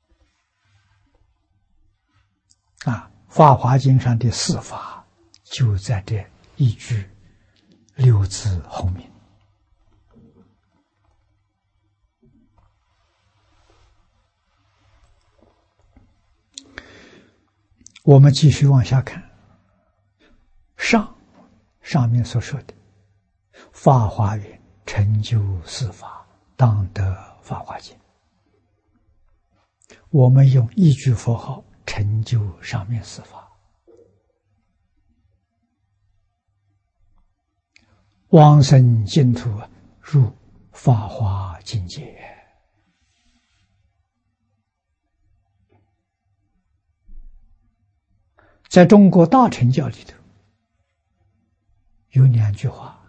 法华经上的四法就在这一句六字后面。我们继续往下看，上面所说的法华云成就四法，当得法华经。我们用一句佛号成就上面四法，往生净土入法华境界。在中国大乘教里头有两句话，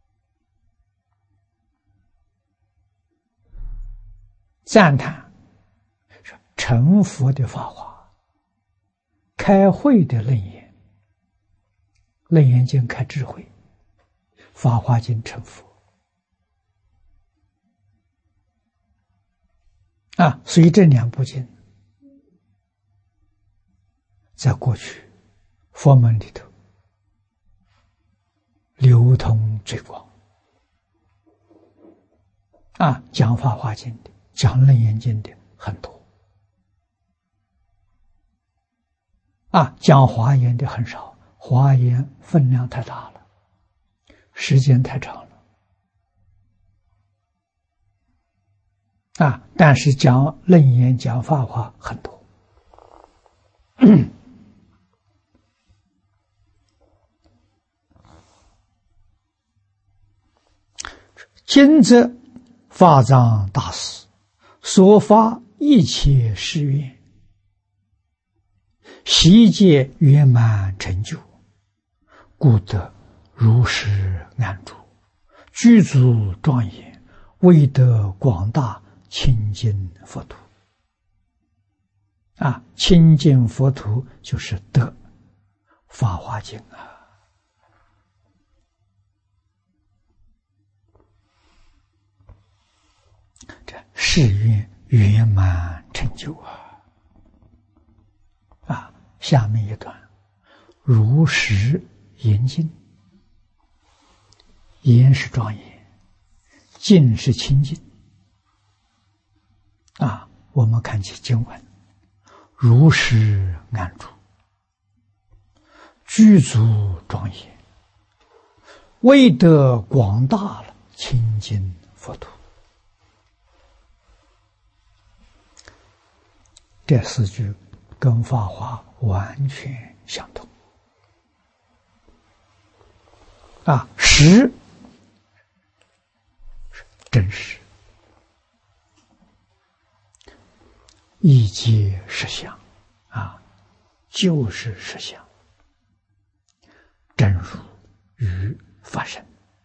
赞叹成佛的法华，开慧的楞严，楞严经开智慧，法华经成佛。所以这两部经在过去佛门里头流通最广。讲法华经的，讲楞严经的很多。讲华严的很少，华严分量太大了，时间太长了。但是讲楞严、讲法华很多。今则法藏大师所发一切誓愿，悉皆圆满成就，故得如实安住，具足庄严，为得广大清净佛土。清净佛土就是得法华经这誓愿圆满成就下面一段，如实严净，严是庄严，净是清净。我们看起经文，如实安住，具足庄严，为得广大了清净佛土。这四句跟法华完全相同。实真实，一皆实相就是实相，真如与法身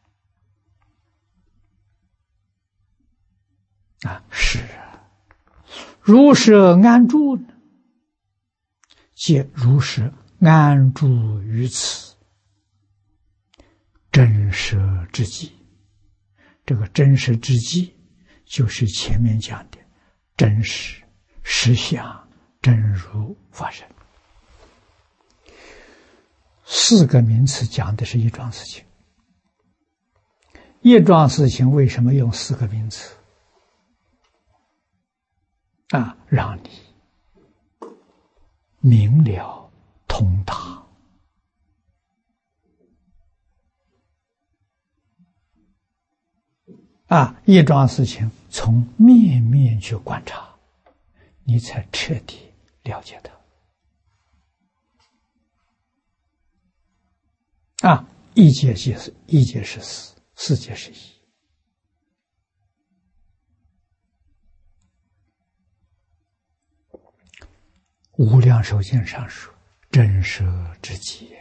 是如是安住呢，皆如是安住于此真实之际。这个真实之际就是前面讲的真实、实相、真如、法身。四个名词讲的是一桩事情，一桩事情为什么用四个名词？让你明了通达。一桩事情从面面去观察，你才彻底了解它。一界是四，四界是一。无量寿经上说，真实之际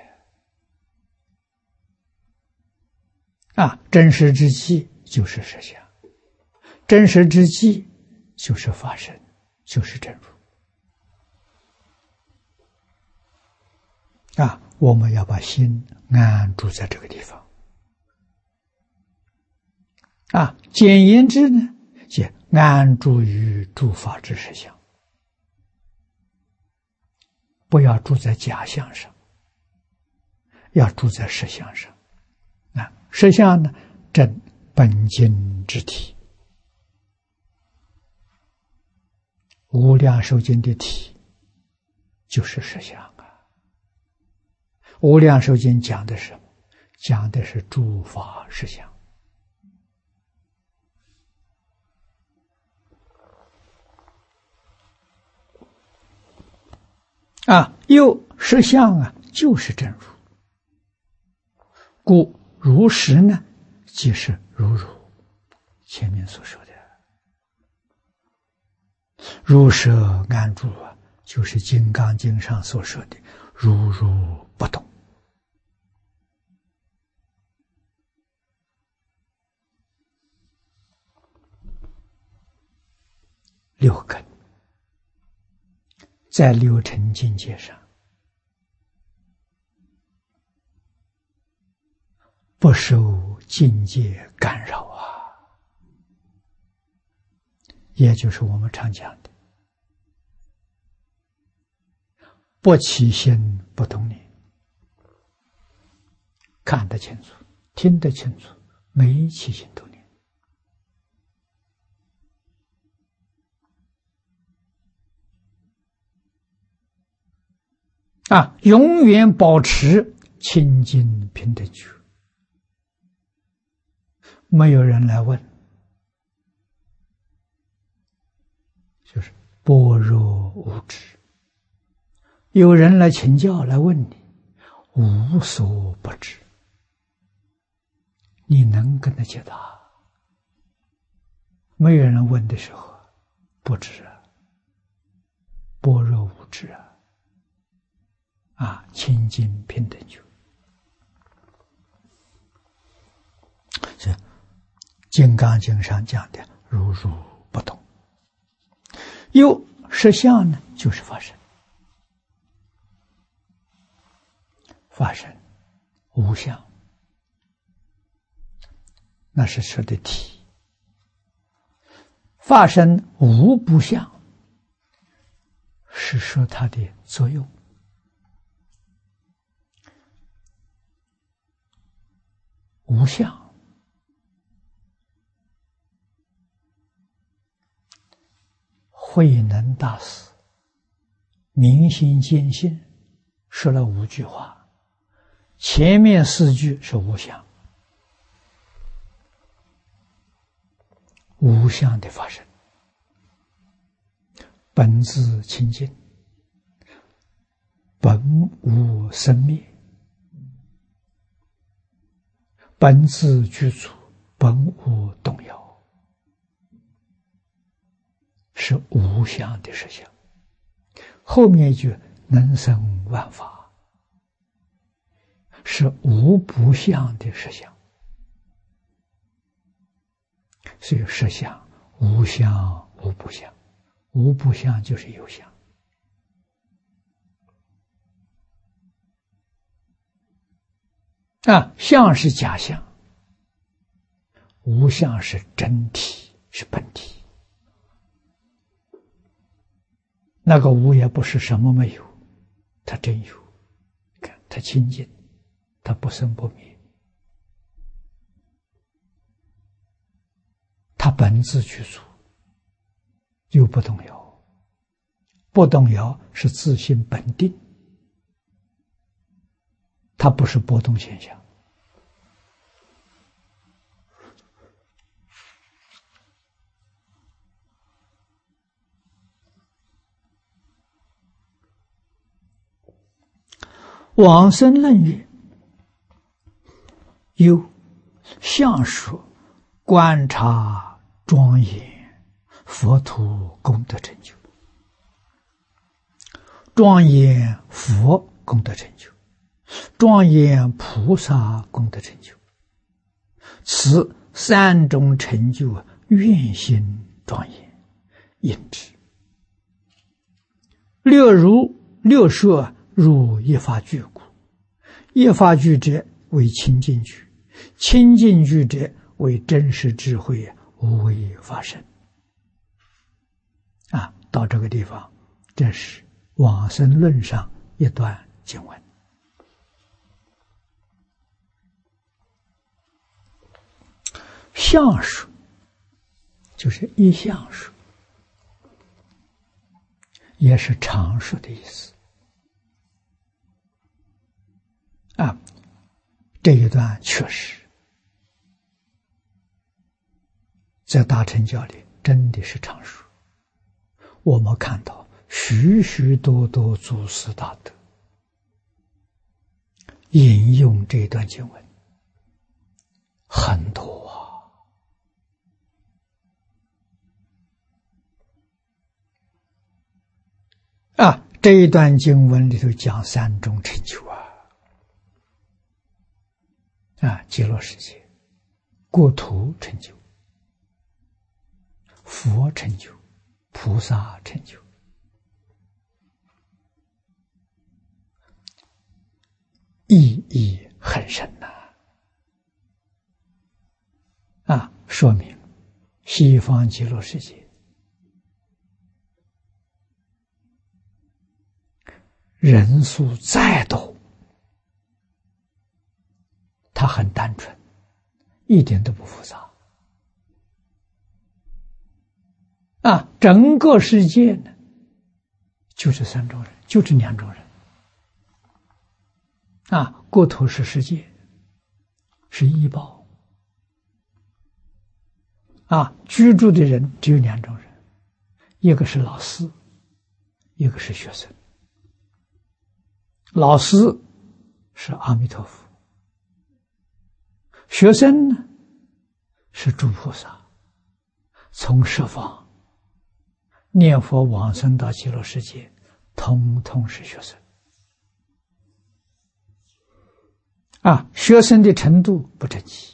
真实之际就是实相，真实之际就是法身，就是真如。我们要把心安住在这个地方。简言之呢，即安住于诸法之实相。 不要住在假象上，要住在实相上。实相呢，正本经之体。无量寿经的体就是实相啊。无量寿经讲的是什么？讲的是诸法实相。又实相就是真如。故如实呢，即是如如。前面所说的如实安住就是《金刚经》上所说的如如不动。六根在六尘境界上不受境界干扰也就是我们常讲的不起心不动念，看得清楚，听得清楚，没起心动念。永远保持清净平等觉。没有人来问，就是般若无知。有人来请教来问你，无所不知，你能跟他解答？没有人问的时候，不知般若无知清净平等觉。是《金刚经》上讲的如如不动。又实相呢，就是法身。法身无相，那是说的体。法身无不相，是说它的作用。无相，慧能大师明心见性说了5句话，前面4句是无相，无相的法身，本自清净，本无生灭，本自具足，本无动摇，是无相的实相。后面一句能生万法，是无不相的实相。所以实相无相无不相，无不相就是有相。相是假相，无相是真体，是本体。那个无也不是什么没有，它真有，看它清净，它不生不灭，它本自具足，又不动摇。不动摇是自性本定，它不是波动现象。往生论曰：有相说观察庄严佛土功德成就，庄严佛功德成就，庄严菩萨功德成就，此3种成就愿心庄严应知。六如六摄入一法具故，一法具者为清净具，清净具者为真实智慧，无为法身。到这个地方，这是往生论上一段经文。相术就是一相术，也是常数的意思。这一段确实在大乘教里真的是常数。我们看到许许多多祖师大德引用这段经文很多这一段经文里头讲三种成就极乐世界、国土成就、佛成就、菩萨成就，意义很深说明西方极乐世界人数再多，它很单纯，一点都不复杂。整个世界呢，就是三种人，就这两种人。国土是世界，是医报。居住的人只有两种人，一个是老师，一个是学生。老师是阿弥陀佛，学生呢是诸菩萨，从十方念佛往生到极乐世界，通通是学生。学生的程度不争气，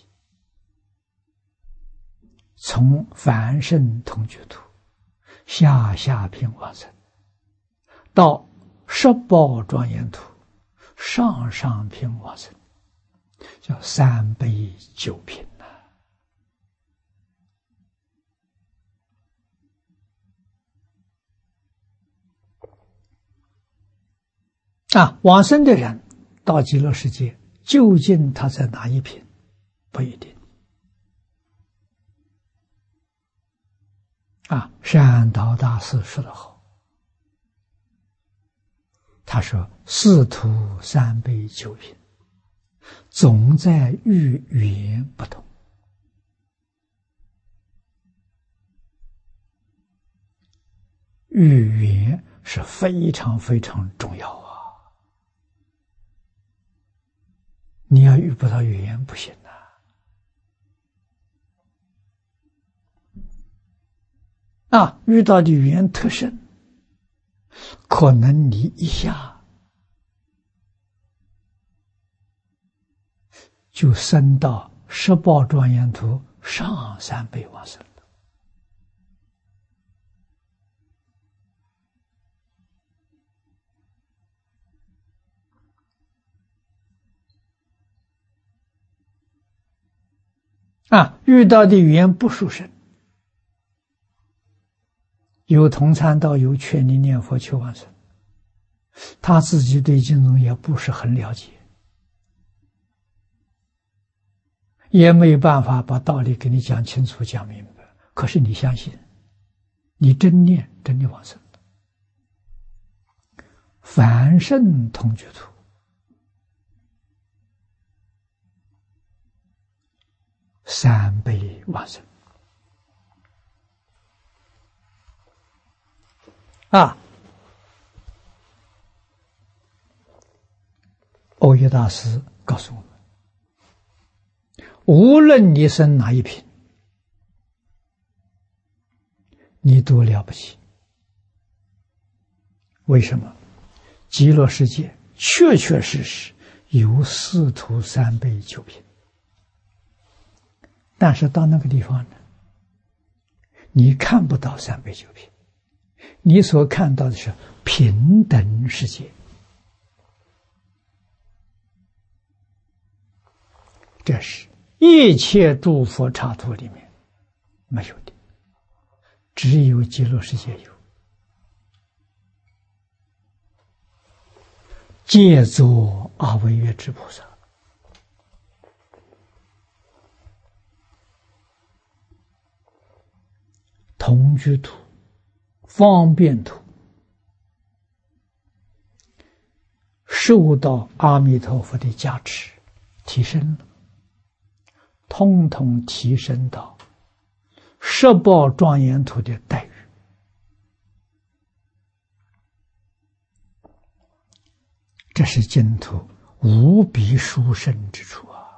从凡圣同居土下品往生，到十宝庄严土上品往生，叫三辈九品往生的人到极乐世界，究竟他在哪一品不一定。善导大师说得好，他说四土三辈九品，总在遇缘不同。遇缘是非常非常重要你要遇不到缘言不行遇到的缘特深，可能你一下就升到十宝庄严土上三辈往生了。遇到的缘不殊胜，有同参道，有劝你念佛求往生，他自己对经宗也不是很了解，也没有办法把道理给你讲清楚讲明白，可是你相信，你真念真的往生。凡圣同居土三辈往生欧耶大师告诉我们，无论你生哪一品，你都了不起。为什么？极乐世界确确实实有四土三辈九品，但是到那个地方呢，你看不到三辈九品，你所看到的是平等世界。这是一切诸佛刹土里面没有的，只有极乐世界有。 皆作阿惟越之菩萨。同居土、方便土，受到阿弥陀佛的加持，提升了，通通提升到十报庄严土的待遇。这是净土无比殊胜之处啊！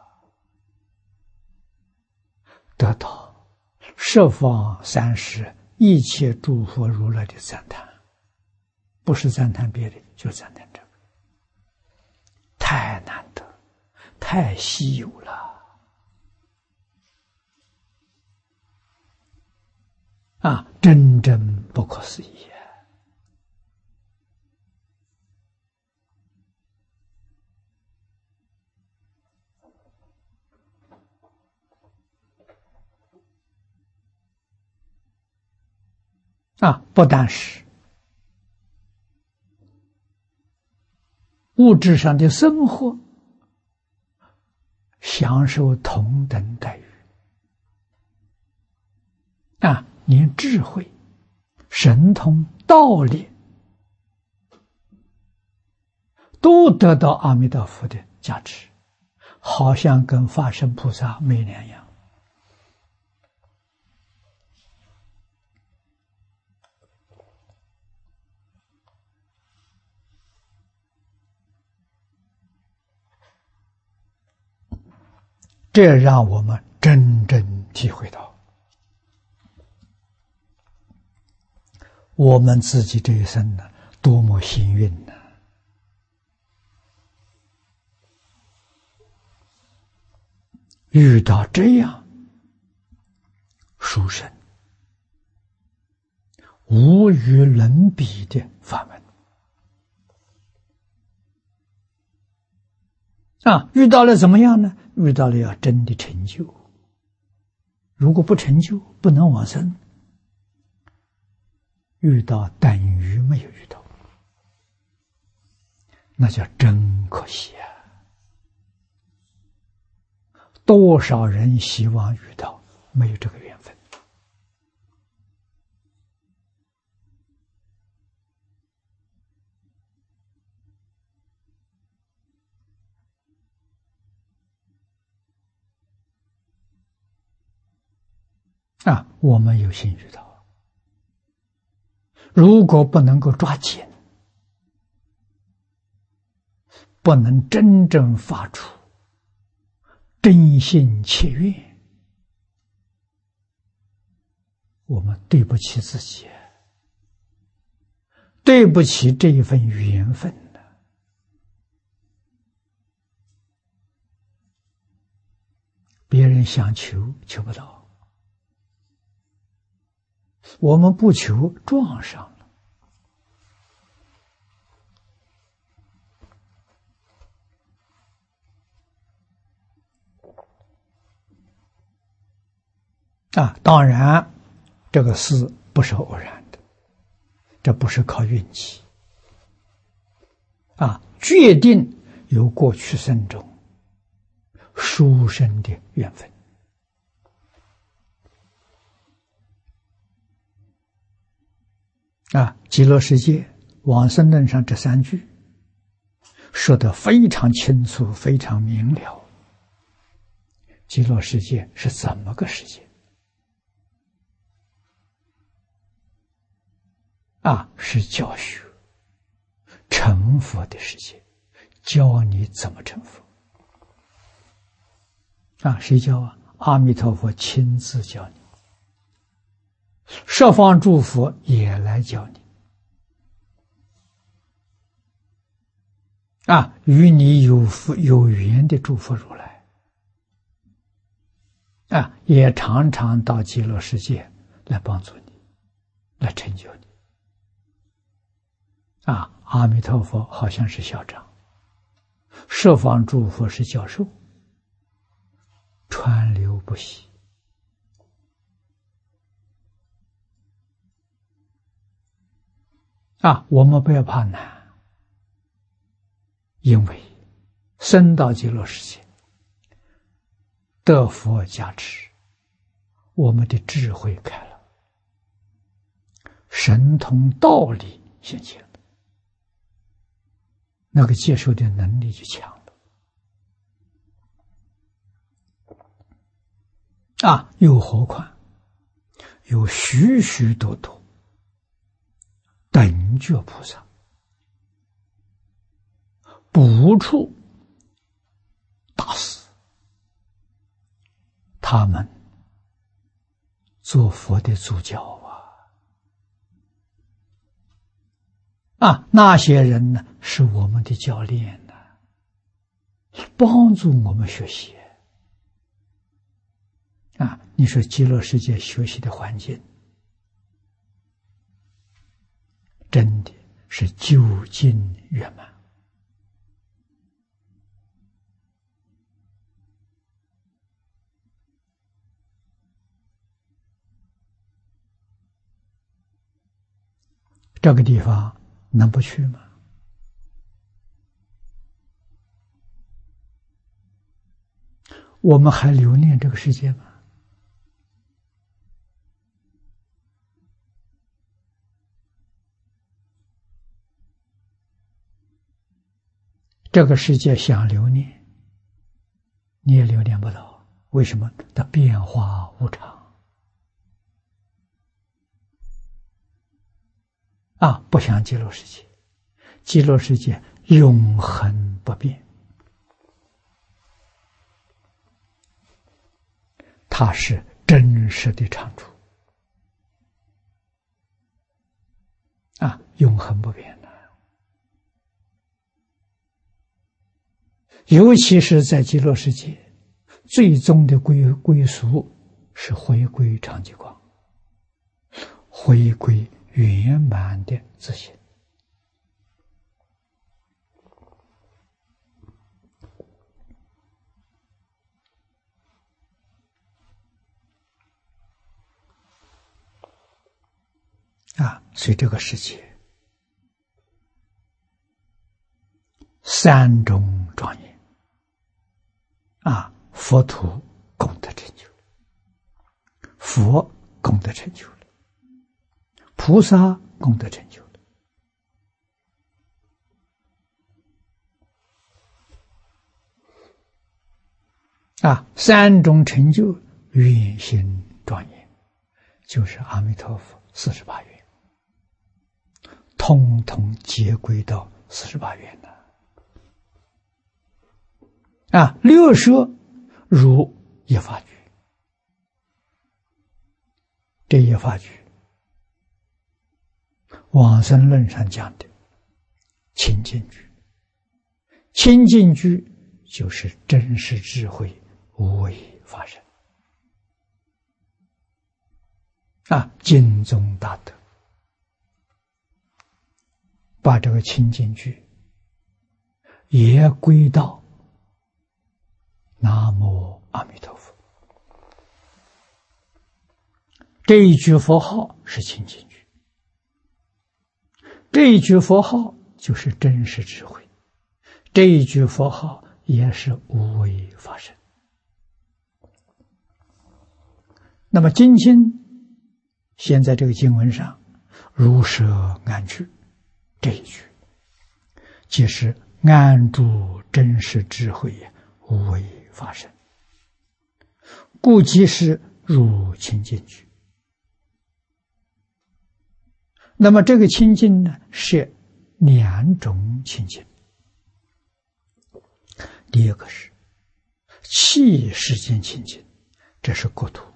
得到十方三世一切诸佛如来的赞叹，不是赞叹别的，就赞叹这个，太难得，太稀有了啊！真正不可思议啊！不但是物质上的生活享受同等待遇啊，连智慧、神通、道理都得到阿弥陀佛的加持，好像跟法身菩萨没两样。这让我们真正体会到，我们自己这一生呢，多么幸运呢！遇到这样殊胜、无与伦比的法门啊！遇到了怎么样呢？遇到了要真的成就，如果不成就，不能往生。遇到等于没有遇到，那叫真可惜啊！多少人希望遇到，没有这个缘分啊！我们有幸遇到，如果不能够抓紧，不能真正发出真心切愿，我们对不起自己，对不起这一份缘分呢。别人想求，求不到，我们不求，撞上了。啊，当然，这个事不是偶然的，这不是靠运气，啊，决定有过去生中殊胜的缘分。啊，极乐世界往生论上这三句说得非常清楚，非常明了。极乐世界是怎么个世界？啊，是教学、成佛的世界，教你怎么成佛。啊，谁教啊？阿弥陀佛亲自教你，十方诸佛也来教你。啊，与你有福有缘的诸佛如来，啊，也常常到极乐世界来帮助你，来成就你。啊，阿弥陀佛好像是校长，十方诸佛是教授，川流不息。啊，我们不要怕难， 因为生到极乐世界，得佛加持，我们的智慧开了，神通道理现前了，那个接受的能力就强了。又何况有许许多多等觉菩萨，不处大师，他们做佛的主教那些人呢，是我们的教练呢，帮助我们学习你说极乐世界学习的环境真的是究竟圆满。这个地方能不去吗？我们还留恋这个世界吗？这个世界想留恋，你也留恋不到。为什么？它变化无常不像极乐世界，极乐世界永恒不变，它是真实的常住永恒不变的。尤其是在极乐世界，最终的归宿是回归常寂光，回归圆满的自性。所以这个世界三种庄严佛土功德成就，佛功德成就了，菩萨功德成就了三种成就圆心庄严，就是阿弥陀佛48愿，通通皆归到48愿六摄如一法句，这一法句往生论上讲的清净句，清净句就是真实智慧无为法身经宗大德把这个清净句也归到南无阿弥陀佛，这一句佛号是清净句，这一句佛号就是真实智慧，这一句佛号也是无为法身。那么今经现在这个经文上如舍安居这一句，即是安住真实智慧无为法身，故即是入清净句。那么这个清净呢，是两种清净。第一个是气世间清净，这是国土；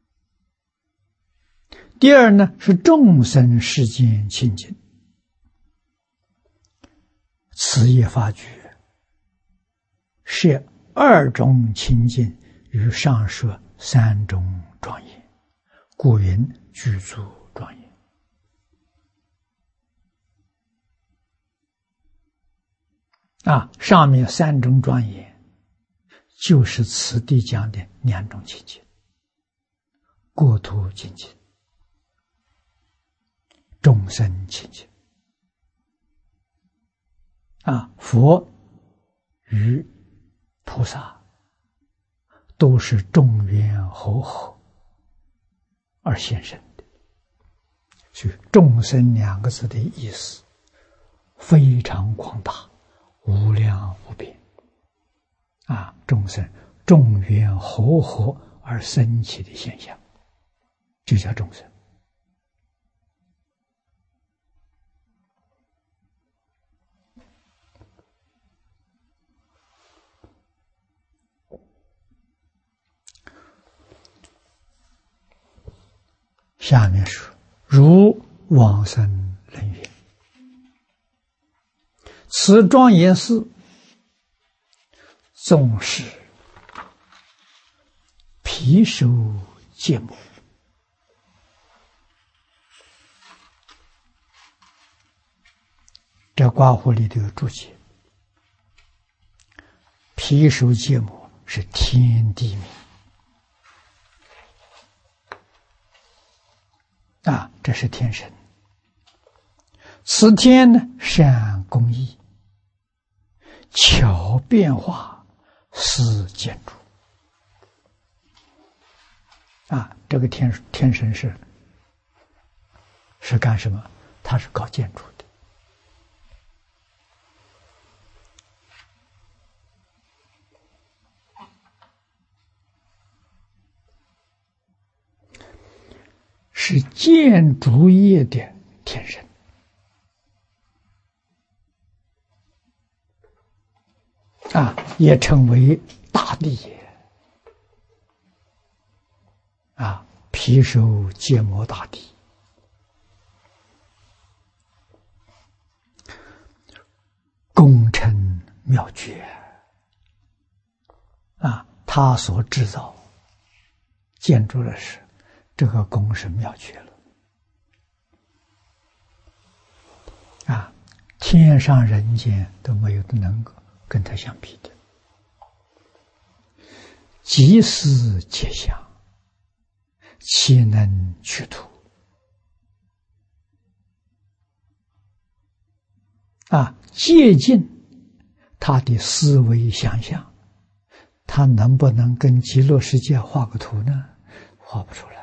第二呢是众生世间清净。此一法句是二种清净与上说三种庄严，故云具足庄严。上面三种庄严就是此地讲的两种清净，国土清净，众生清净。佛与菩萨都是众缘和合而现身的。所以众生两个字的意思非常广大，无量无边啊！众生众缘和合而生起的现象，就叫众生。下面说，如往生人云：此庄严寺，纵使貔首芥末，这刮胡里头有注解，貔首芥末是天地名啊，这是天神。此天呢，善工艺，巧变化，似建筑。啊，这个天神是干什么？他是搞建筑的。是建筑业的天神啊，也称为大地也啊，貔首芥末大地，工程妙绝啊，他所制造建筑的是。这个功是妙绝了啊！天上人间都没有能够跟他相比的，即思皆想，岂能去图啊？接近他的思维想象，他能不能跟极乐世界画个图呢？画不出来。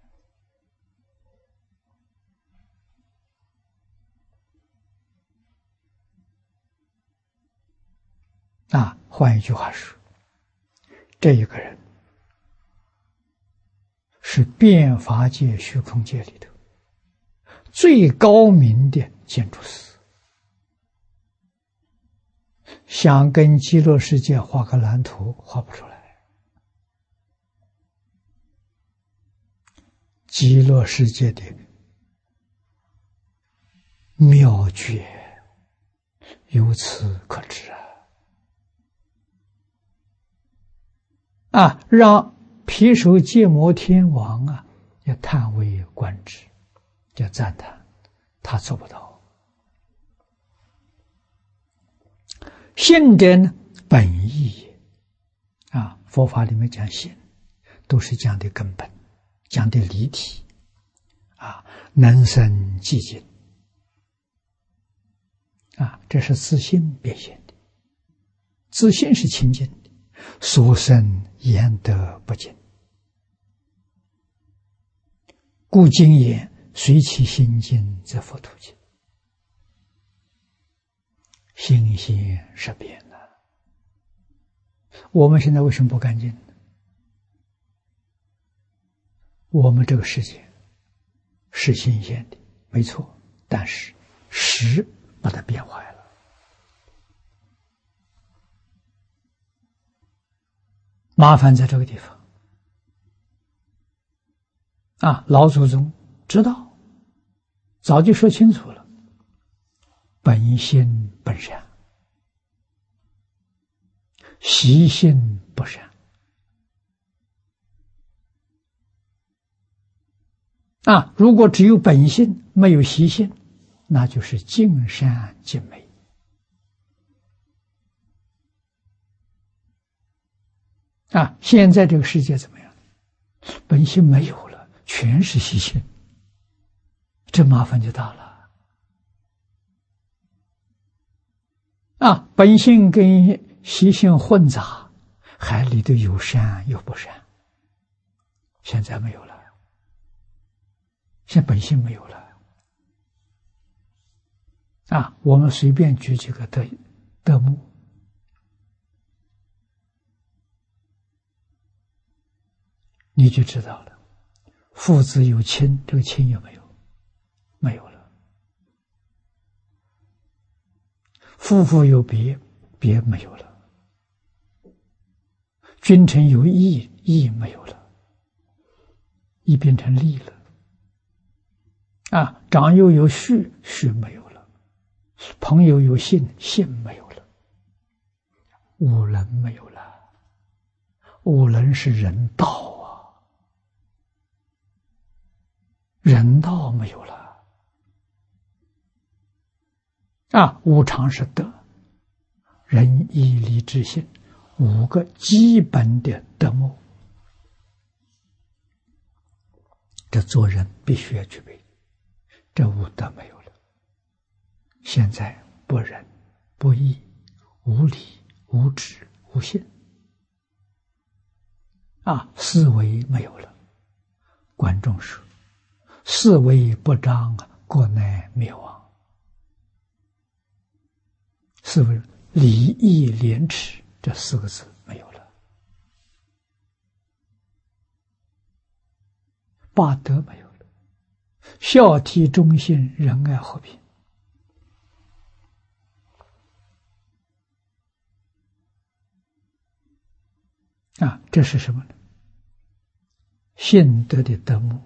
啊，换一句话说，这一个人是变法界、虚空界里头最高明的建筑师，想跟极乐世界画个蓝图，画不出来。极乐世界的妙绝，由此可知啊！啊，让貔首芥末天王啊，也叹为观止，叫赞叹，他做不到。信者呢，本意也啊，佛法里面讲信，都是讲的根本，讲的离体啊，能生寂静啊，这是自信变现的，自信是清净的，所生言得不尽，故今言随其心境则佛土尽，心性是变了。我们现在为什么不干净呢？我们这个世界是新鲜的，没错，但是识把它变坏了。麻烦在这个地方啊！老祖宗知道，早就说清楚了，本心本善，习性不善啊！如果只有本性没有习性，那就是尽善尽美啊！现在这个世界怎么样？本性没有了，全是习性，这麻烦就大了啊！本性跟习性混杂，还里头有善有不善。现在没有了，现在本性没有了。我们随便举几个德目，你就知道了。父子有亲，这个亲有没有？没有了。夫妇有别，别没有了。君臣有义，义没有了，义变成利了。长幼有序，序没有了。朋友有信，信没有了。五伦没有了。五伦是人道啊，人道没有了。五常是德，仁义礼智信，5个基本的德目，这做人必须要具备。这5德没有了。现在不仁、不义、无礼、无智、无信，思维没有了。观众说：“思维不彰，国乃灭亡。”思维礼义廉耻这4个字没有了。8德没有了。孝悌忠信仁爱和平，这是什么呢？信德的德目。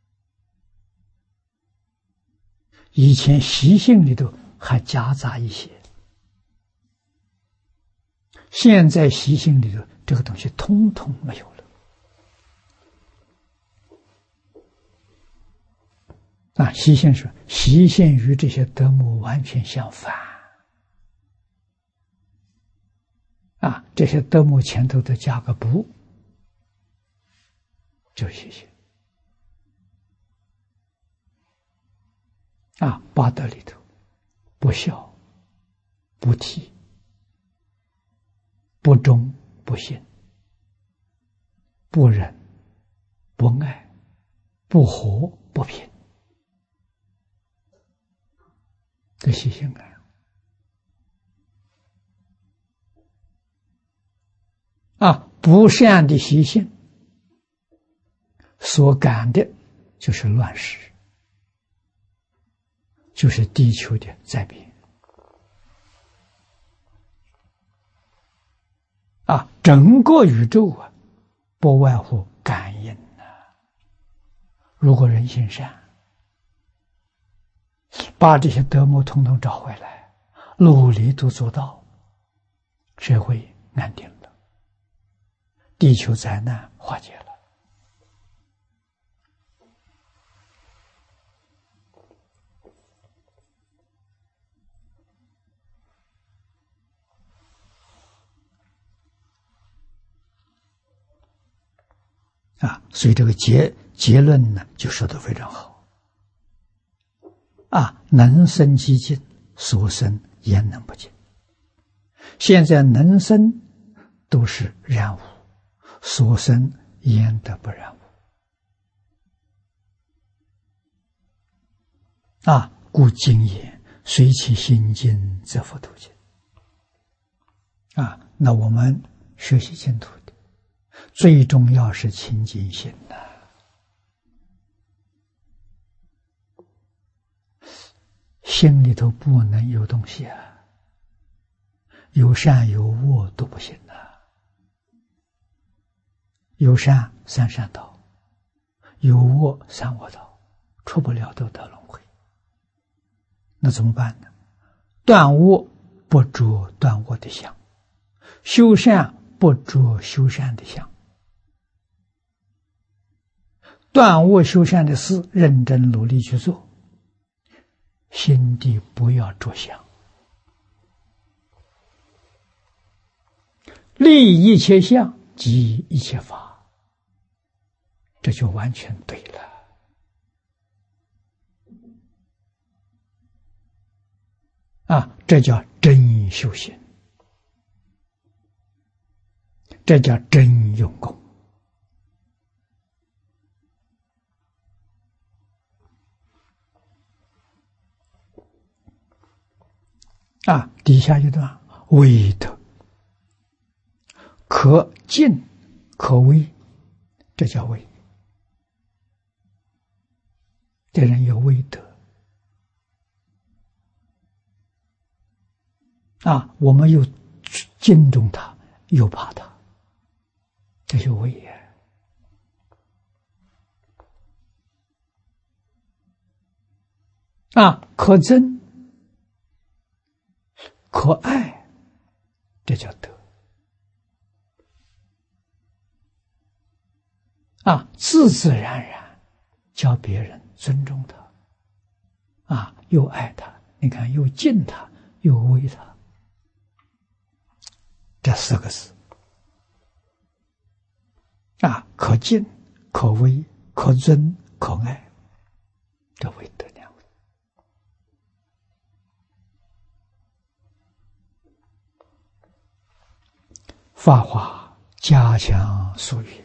以前习性里头还夹杂一些，现在习性里头这个东西通通没有了。习性是习性与这些德目完全相反。这些德目前头都加个不，就是习性。8德里头，不孝、不悌、不忠、不信、不仁、不爱、不和、不平，这习性不善的习性所感的就是乱世，就是地球的灾变。整个宇宙不外乎感应如果人心善，把这些德目统统找回来，努力都做到，社会安定了，地球灾难化解了。所以这个结论呢，就说得非常好。能生其境，所生焉能不尽？现在能生都是染污，所生焉得不染污？故今言随其心境，则复途径。那我们学习净土的最重要是清净心心里头不能有东西有善有恶都不行有善三善道，有恶三恶道，出不了六道轮回。那怎么办呢？断恶不着断恶的相，修善不着修善的相。断恶修善的事，认真努力去做，心地不要着相，立一切相，即一切法，这就完全对了。这叫真修行。 这叫真用功。底下一段为德，可敬可威，这叫威。这人有威德我们又敬重他，又怕他，这就威严。可憎可爱，这叫德。自自然然教别人尊重他，又爱他，你看又敬他，又威他，这四个字可敬可威可尊可爱，这为德两字。法华加强俗语，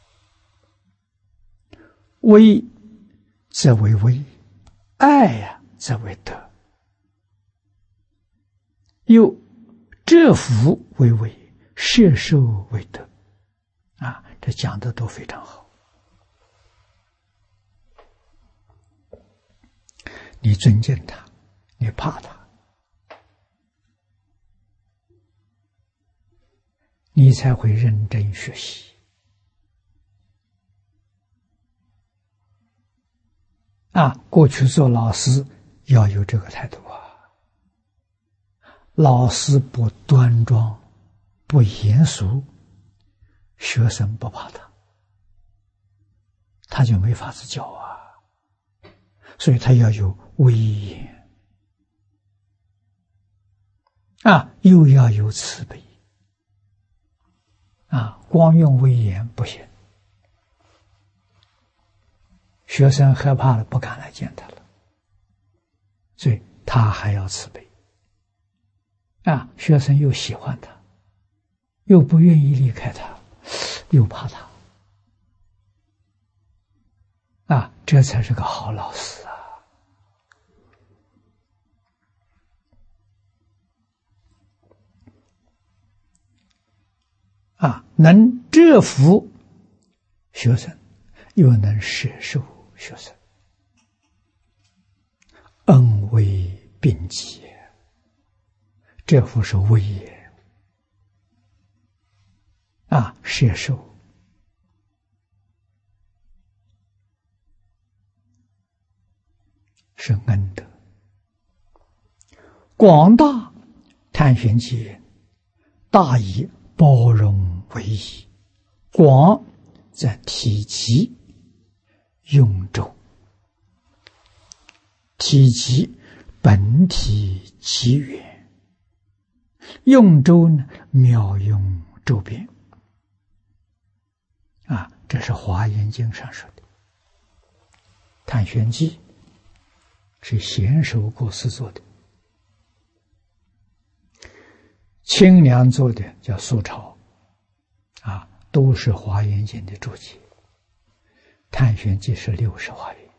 威则为威，爱则为德，又折服为威，摄受为德。这讲的都非常好。你尊敬他，你怕他，你才会认真学习。过去做老师要有这个态度老师不端庄不严肃，学生不怕他就没法子教所以他要有威严又要有慈悲光用威严不行，学生害怕了，不敢来见他了，所以他还要慈悲学生又喜欢他，又不愿意离开他，又怕他这才是个好老师能折服学生，又能摄受学生，恩威并济，这幅是威严摄受是恩德。广大探玄机，大以包容为宜，广在体积用周，体积本体极远，用周呢妙用周边这是华严经上说的。探玄机是贤首国师做的，清凉做的叫素抄都是华严经的注解。探玄机是60华严，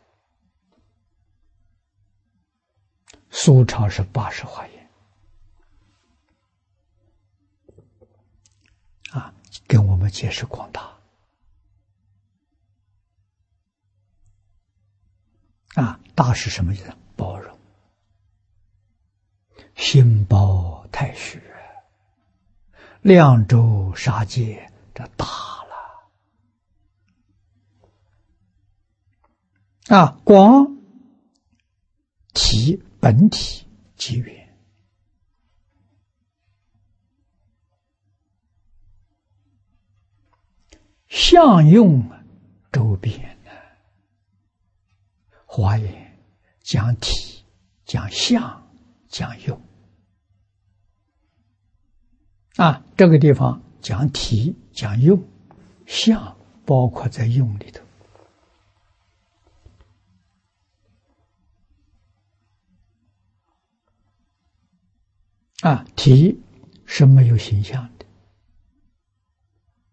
素抄是80华严跟我们解释广大大是什么意思？包容，心包太虚，量周杀戒，这大了广体本体极远，相用周边华严讲体讲相讲用这个地方讲体讲用，相包括在用里头体是没有形象的，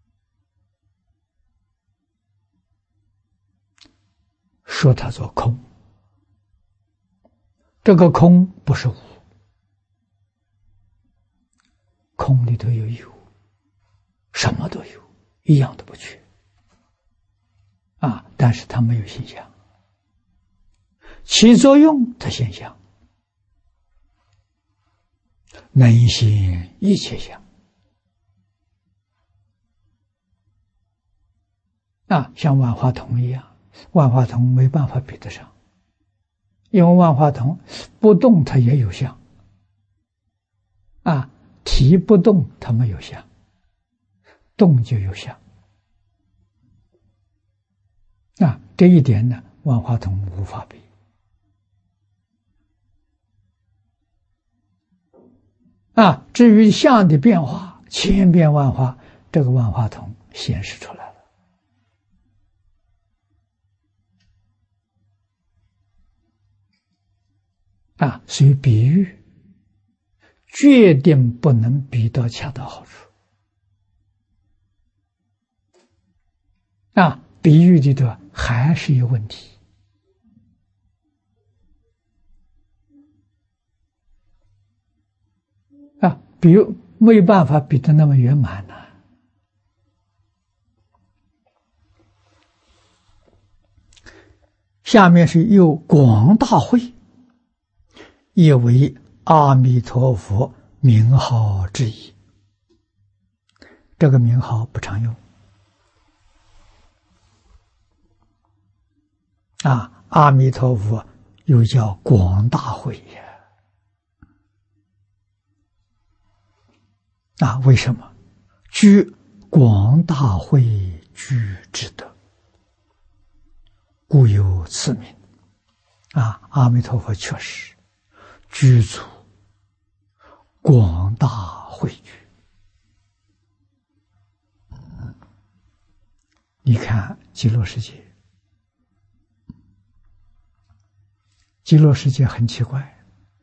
说它做空。这个空不是无，空里头有，什么都有，一样都不缺。但是它没有现象，起作用的现象，能现一切相。像万花筒一样，万花筒没办法比得上，因为万花筒不动它也有相，体不动它没有相，动就有相。这一点呢，万花筒无法比。至于相的变化，千变万化，这个万花筒显示出来了。所以比喻决定不能比到恰到好处。比喻里头还是有问题。比如没有办法比得那么圆满呢。下面是又广大会，也为阿弥陀佛名号之一。这个名号不常用。阿弥陀佛又叫广大会呀。为什么？居广大会居之德，故有此名。阿弥陀佛确实居住广大会居。你看极乐世界，极乐世界很奇怪，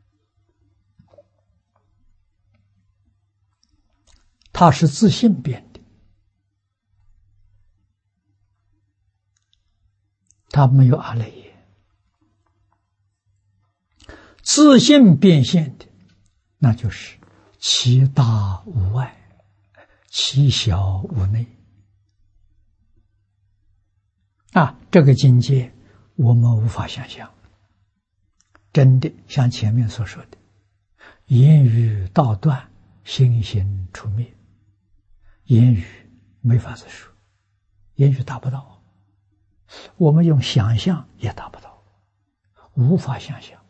它是自性变的，它没有阿赖耶。自性变现的，那就是其大无外，其小无内。这个境界我们无法想象。真的像前面所说的，言语道断，心行出灭。言语没法子说，言语达不到，我们用想象也达不到，无法想象。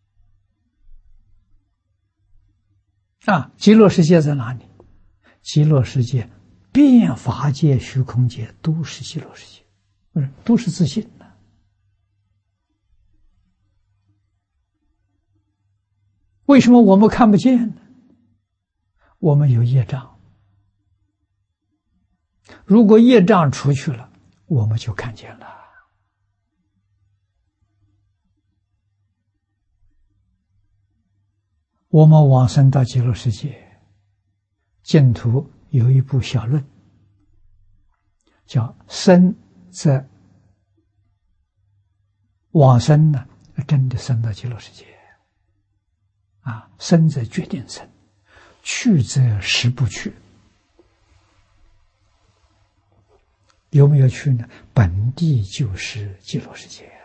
极乐世界在哪里？极乐世界遍法界虚空界都是极乐世界，不是都是自性的。为什么我们看不见呢？我们有业障，如果业障出去了，我们就看见了。我们往生到极乐世界，净土有一部小论，叫生则往生呢，真的生到极乐世界。生则决定生，去则实不去。有没有去呢？本地就是极乐世界。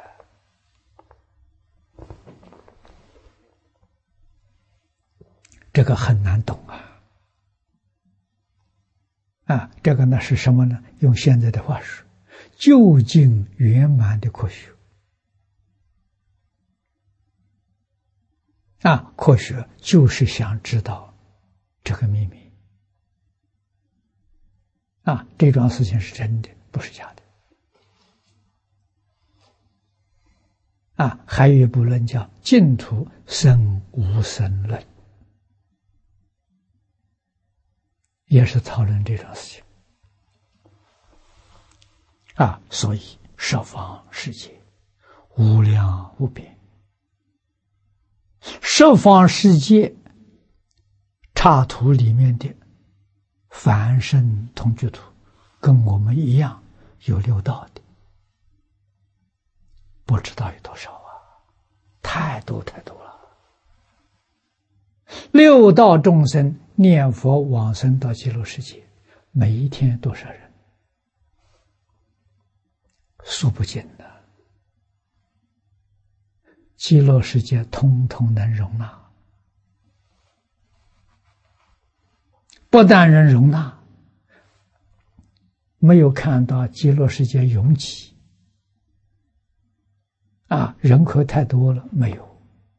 这个很难懂这个呢是什么呢？用现在的话说，究竟圆满的科学。科学就是想知道这个秘密。这桩事情是真的，不是假的。还有一部论叫《净土生无生论》，也是讨论这桩事情。所以十方世界无量无边，十方世界刹土里面的凡圣同居土，跟我们一样有六道的， 不知道有多少啊，太多太多了。六道众生念佛往生到极乐世界，每一天多少人？数不尽的。极乐世界通通能容纳，不但能容纳，没有看到极乐世界拥挤啊，人口太多了，没有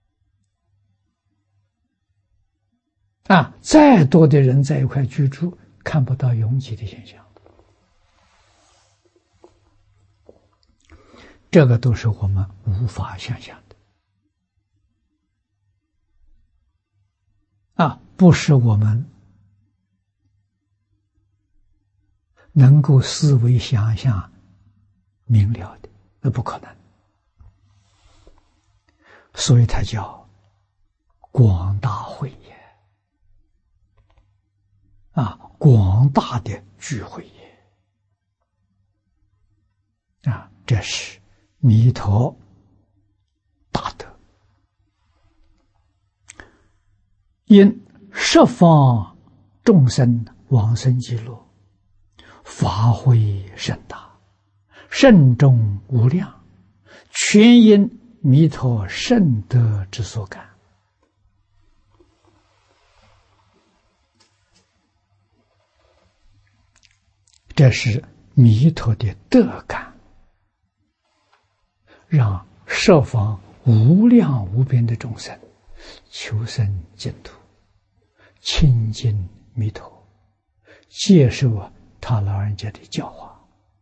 啊，再多的人在一块居住，看不到拥挤的现象。这个都是我们无法想象的啊，不是我们能够思维想象明了的，那不可能。所以它叫广大会也啊，广大的聚会也啊，这是弥陀大德，因十方众生往生极乐，法会甚大，甚重无量，全因弥陀圣德之所感。这是弥陀的德感，让十方无量无边的众生求生净土，亲近弥陀，接受他老人家的教化，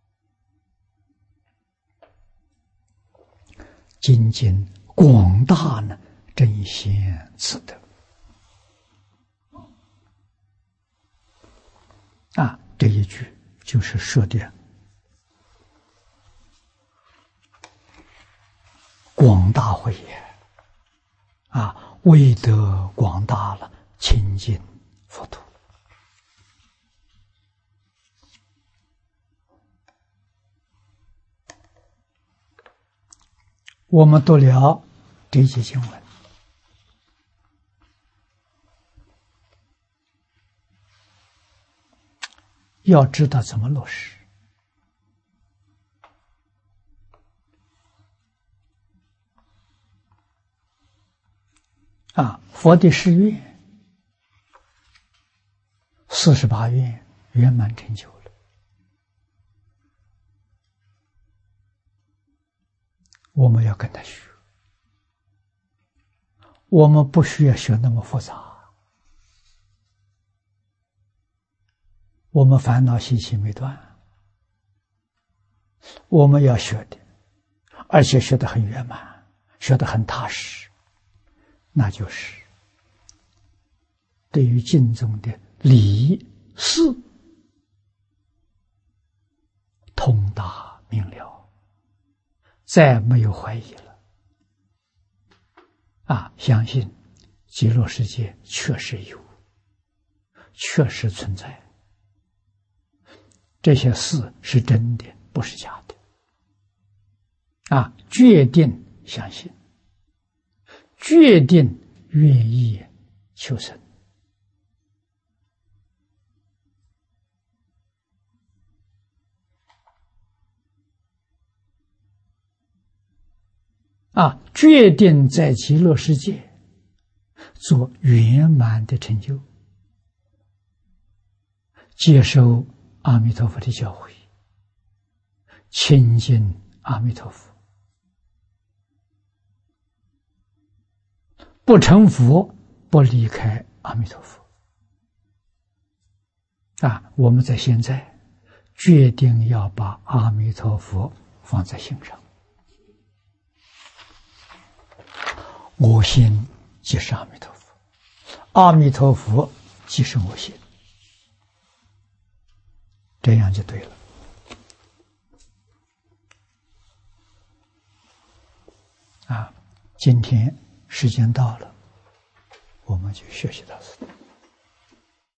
精进广大呢，真显此德啊！这一句就是说的广大会也啊，威德广大了，亲近佛土。我们读了这些经文，要知道怎么落实啊！佛的誓愿48愿圆满成就了，我们要跟他学，我们不需要学那么复杂，我们烦恼习气没断，我们要学的，而且学得很圆满，学得很踏实，那就是对于经中的理事通达明了，再没有怀疑了啊！相信极乐世界确实有，确实存在，这些事是真的，不是假的啊！决定相信，决定愿意求生啊！决定在极乐世界做圆满的成就，接受阿弥陀佛的教诲，亲近阿弥陀佛，不成佛，不离开阿弥陀佛啊！我们在现在决定要把阿弥陀佛放在心上，我心即是阿弥陀佛，阿弥陀佛即是我心，这样就对了啊！今天时间到了，我们就学习到此。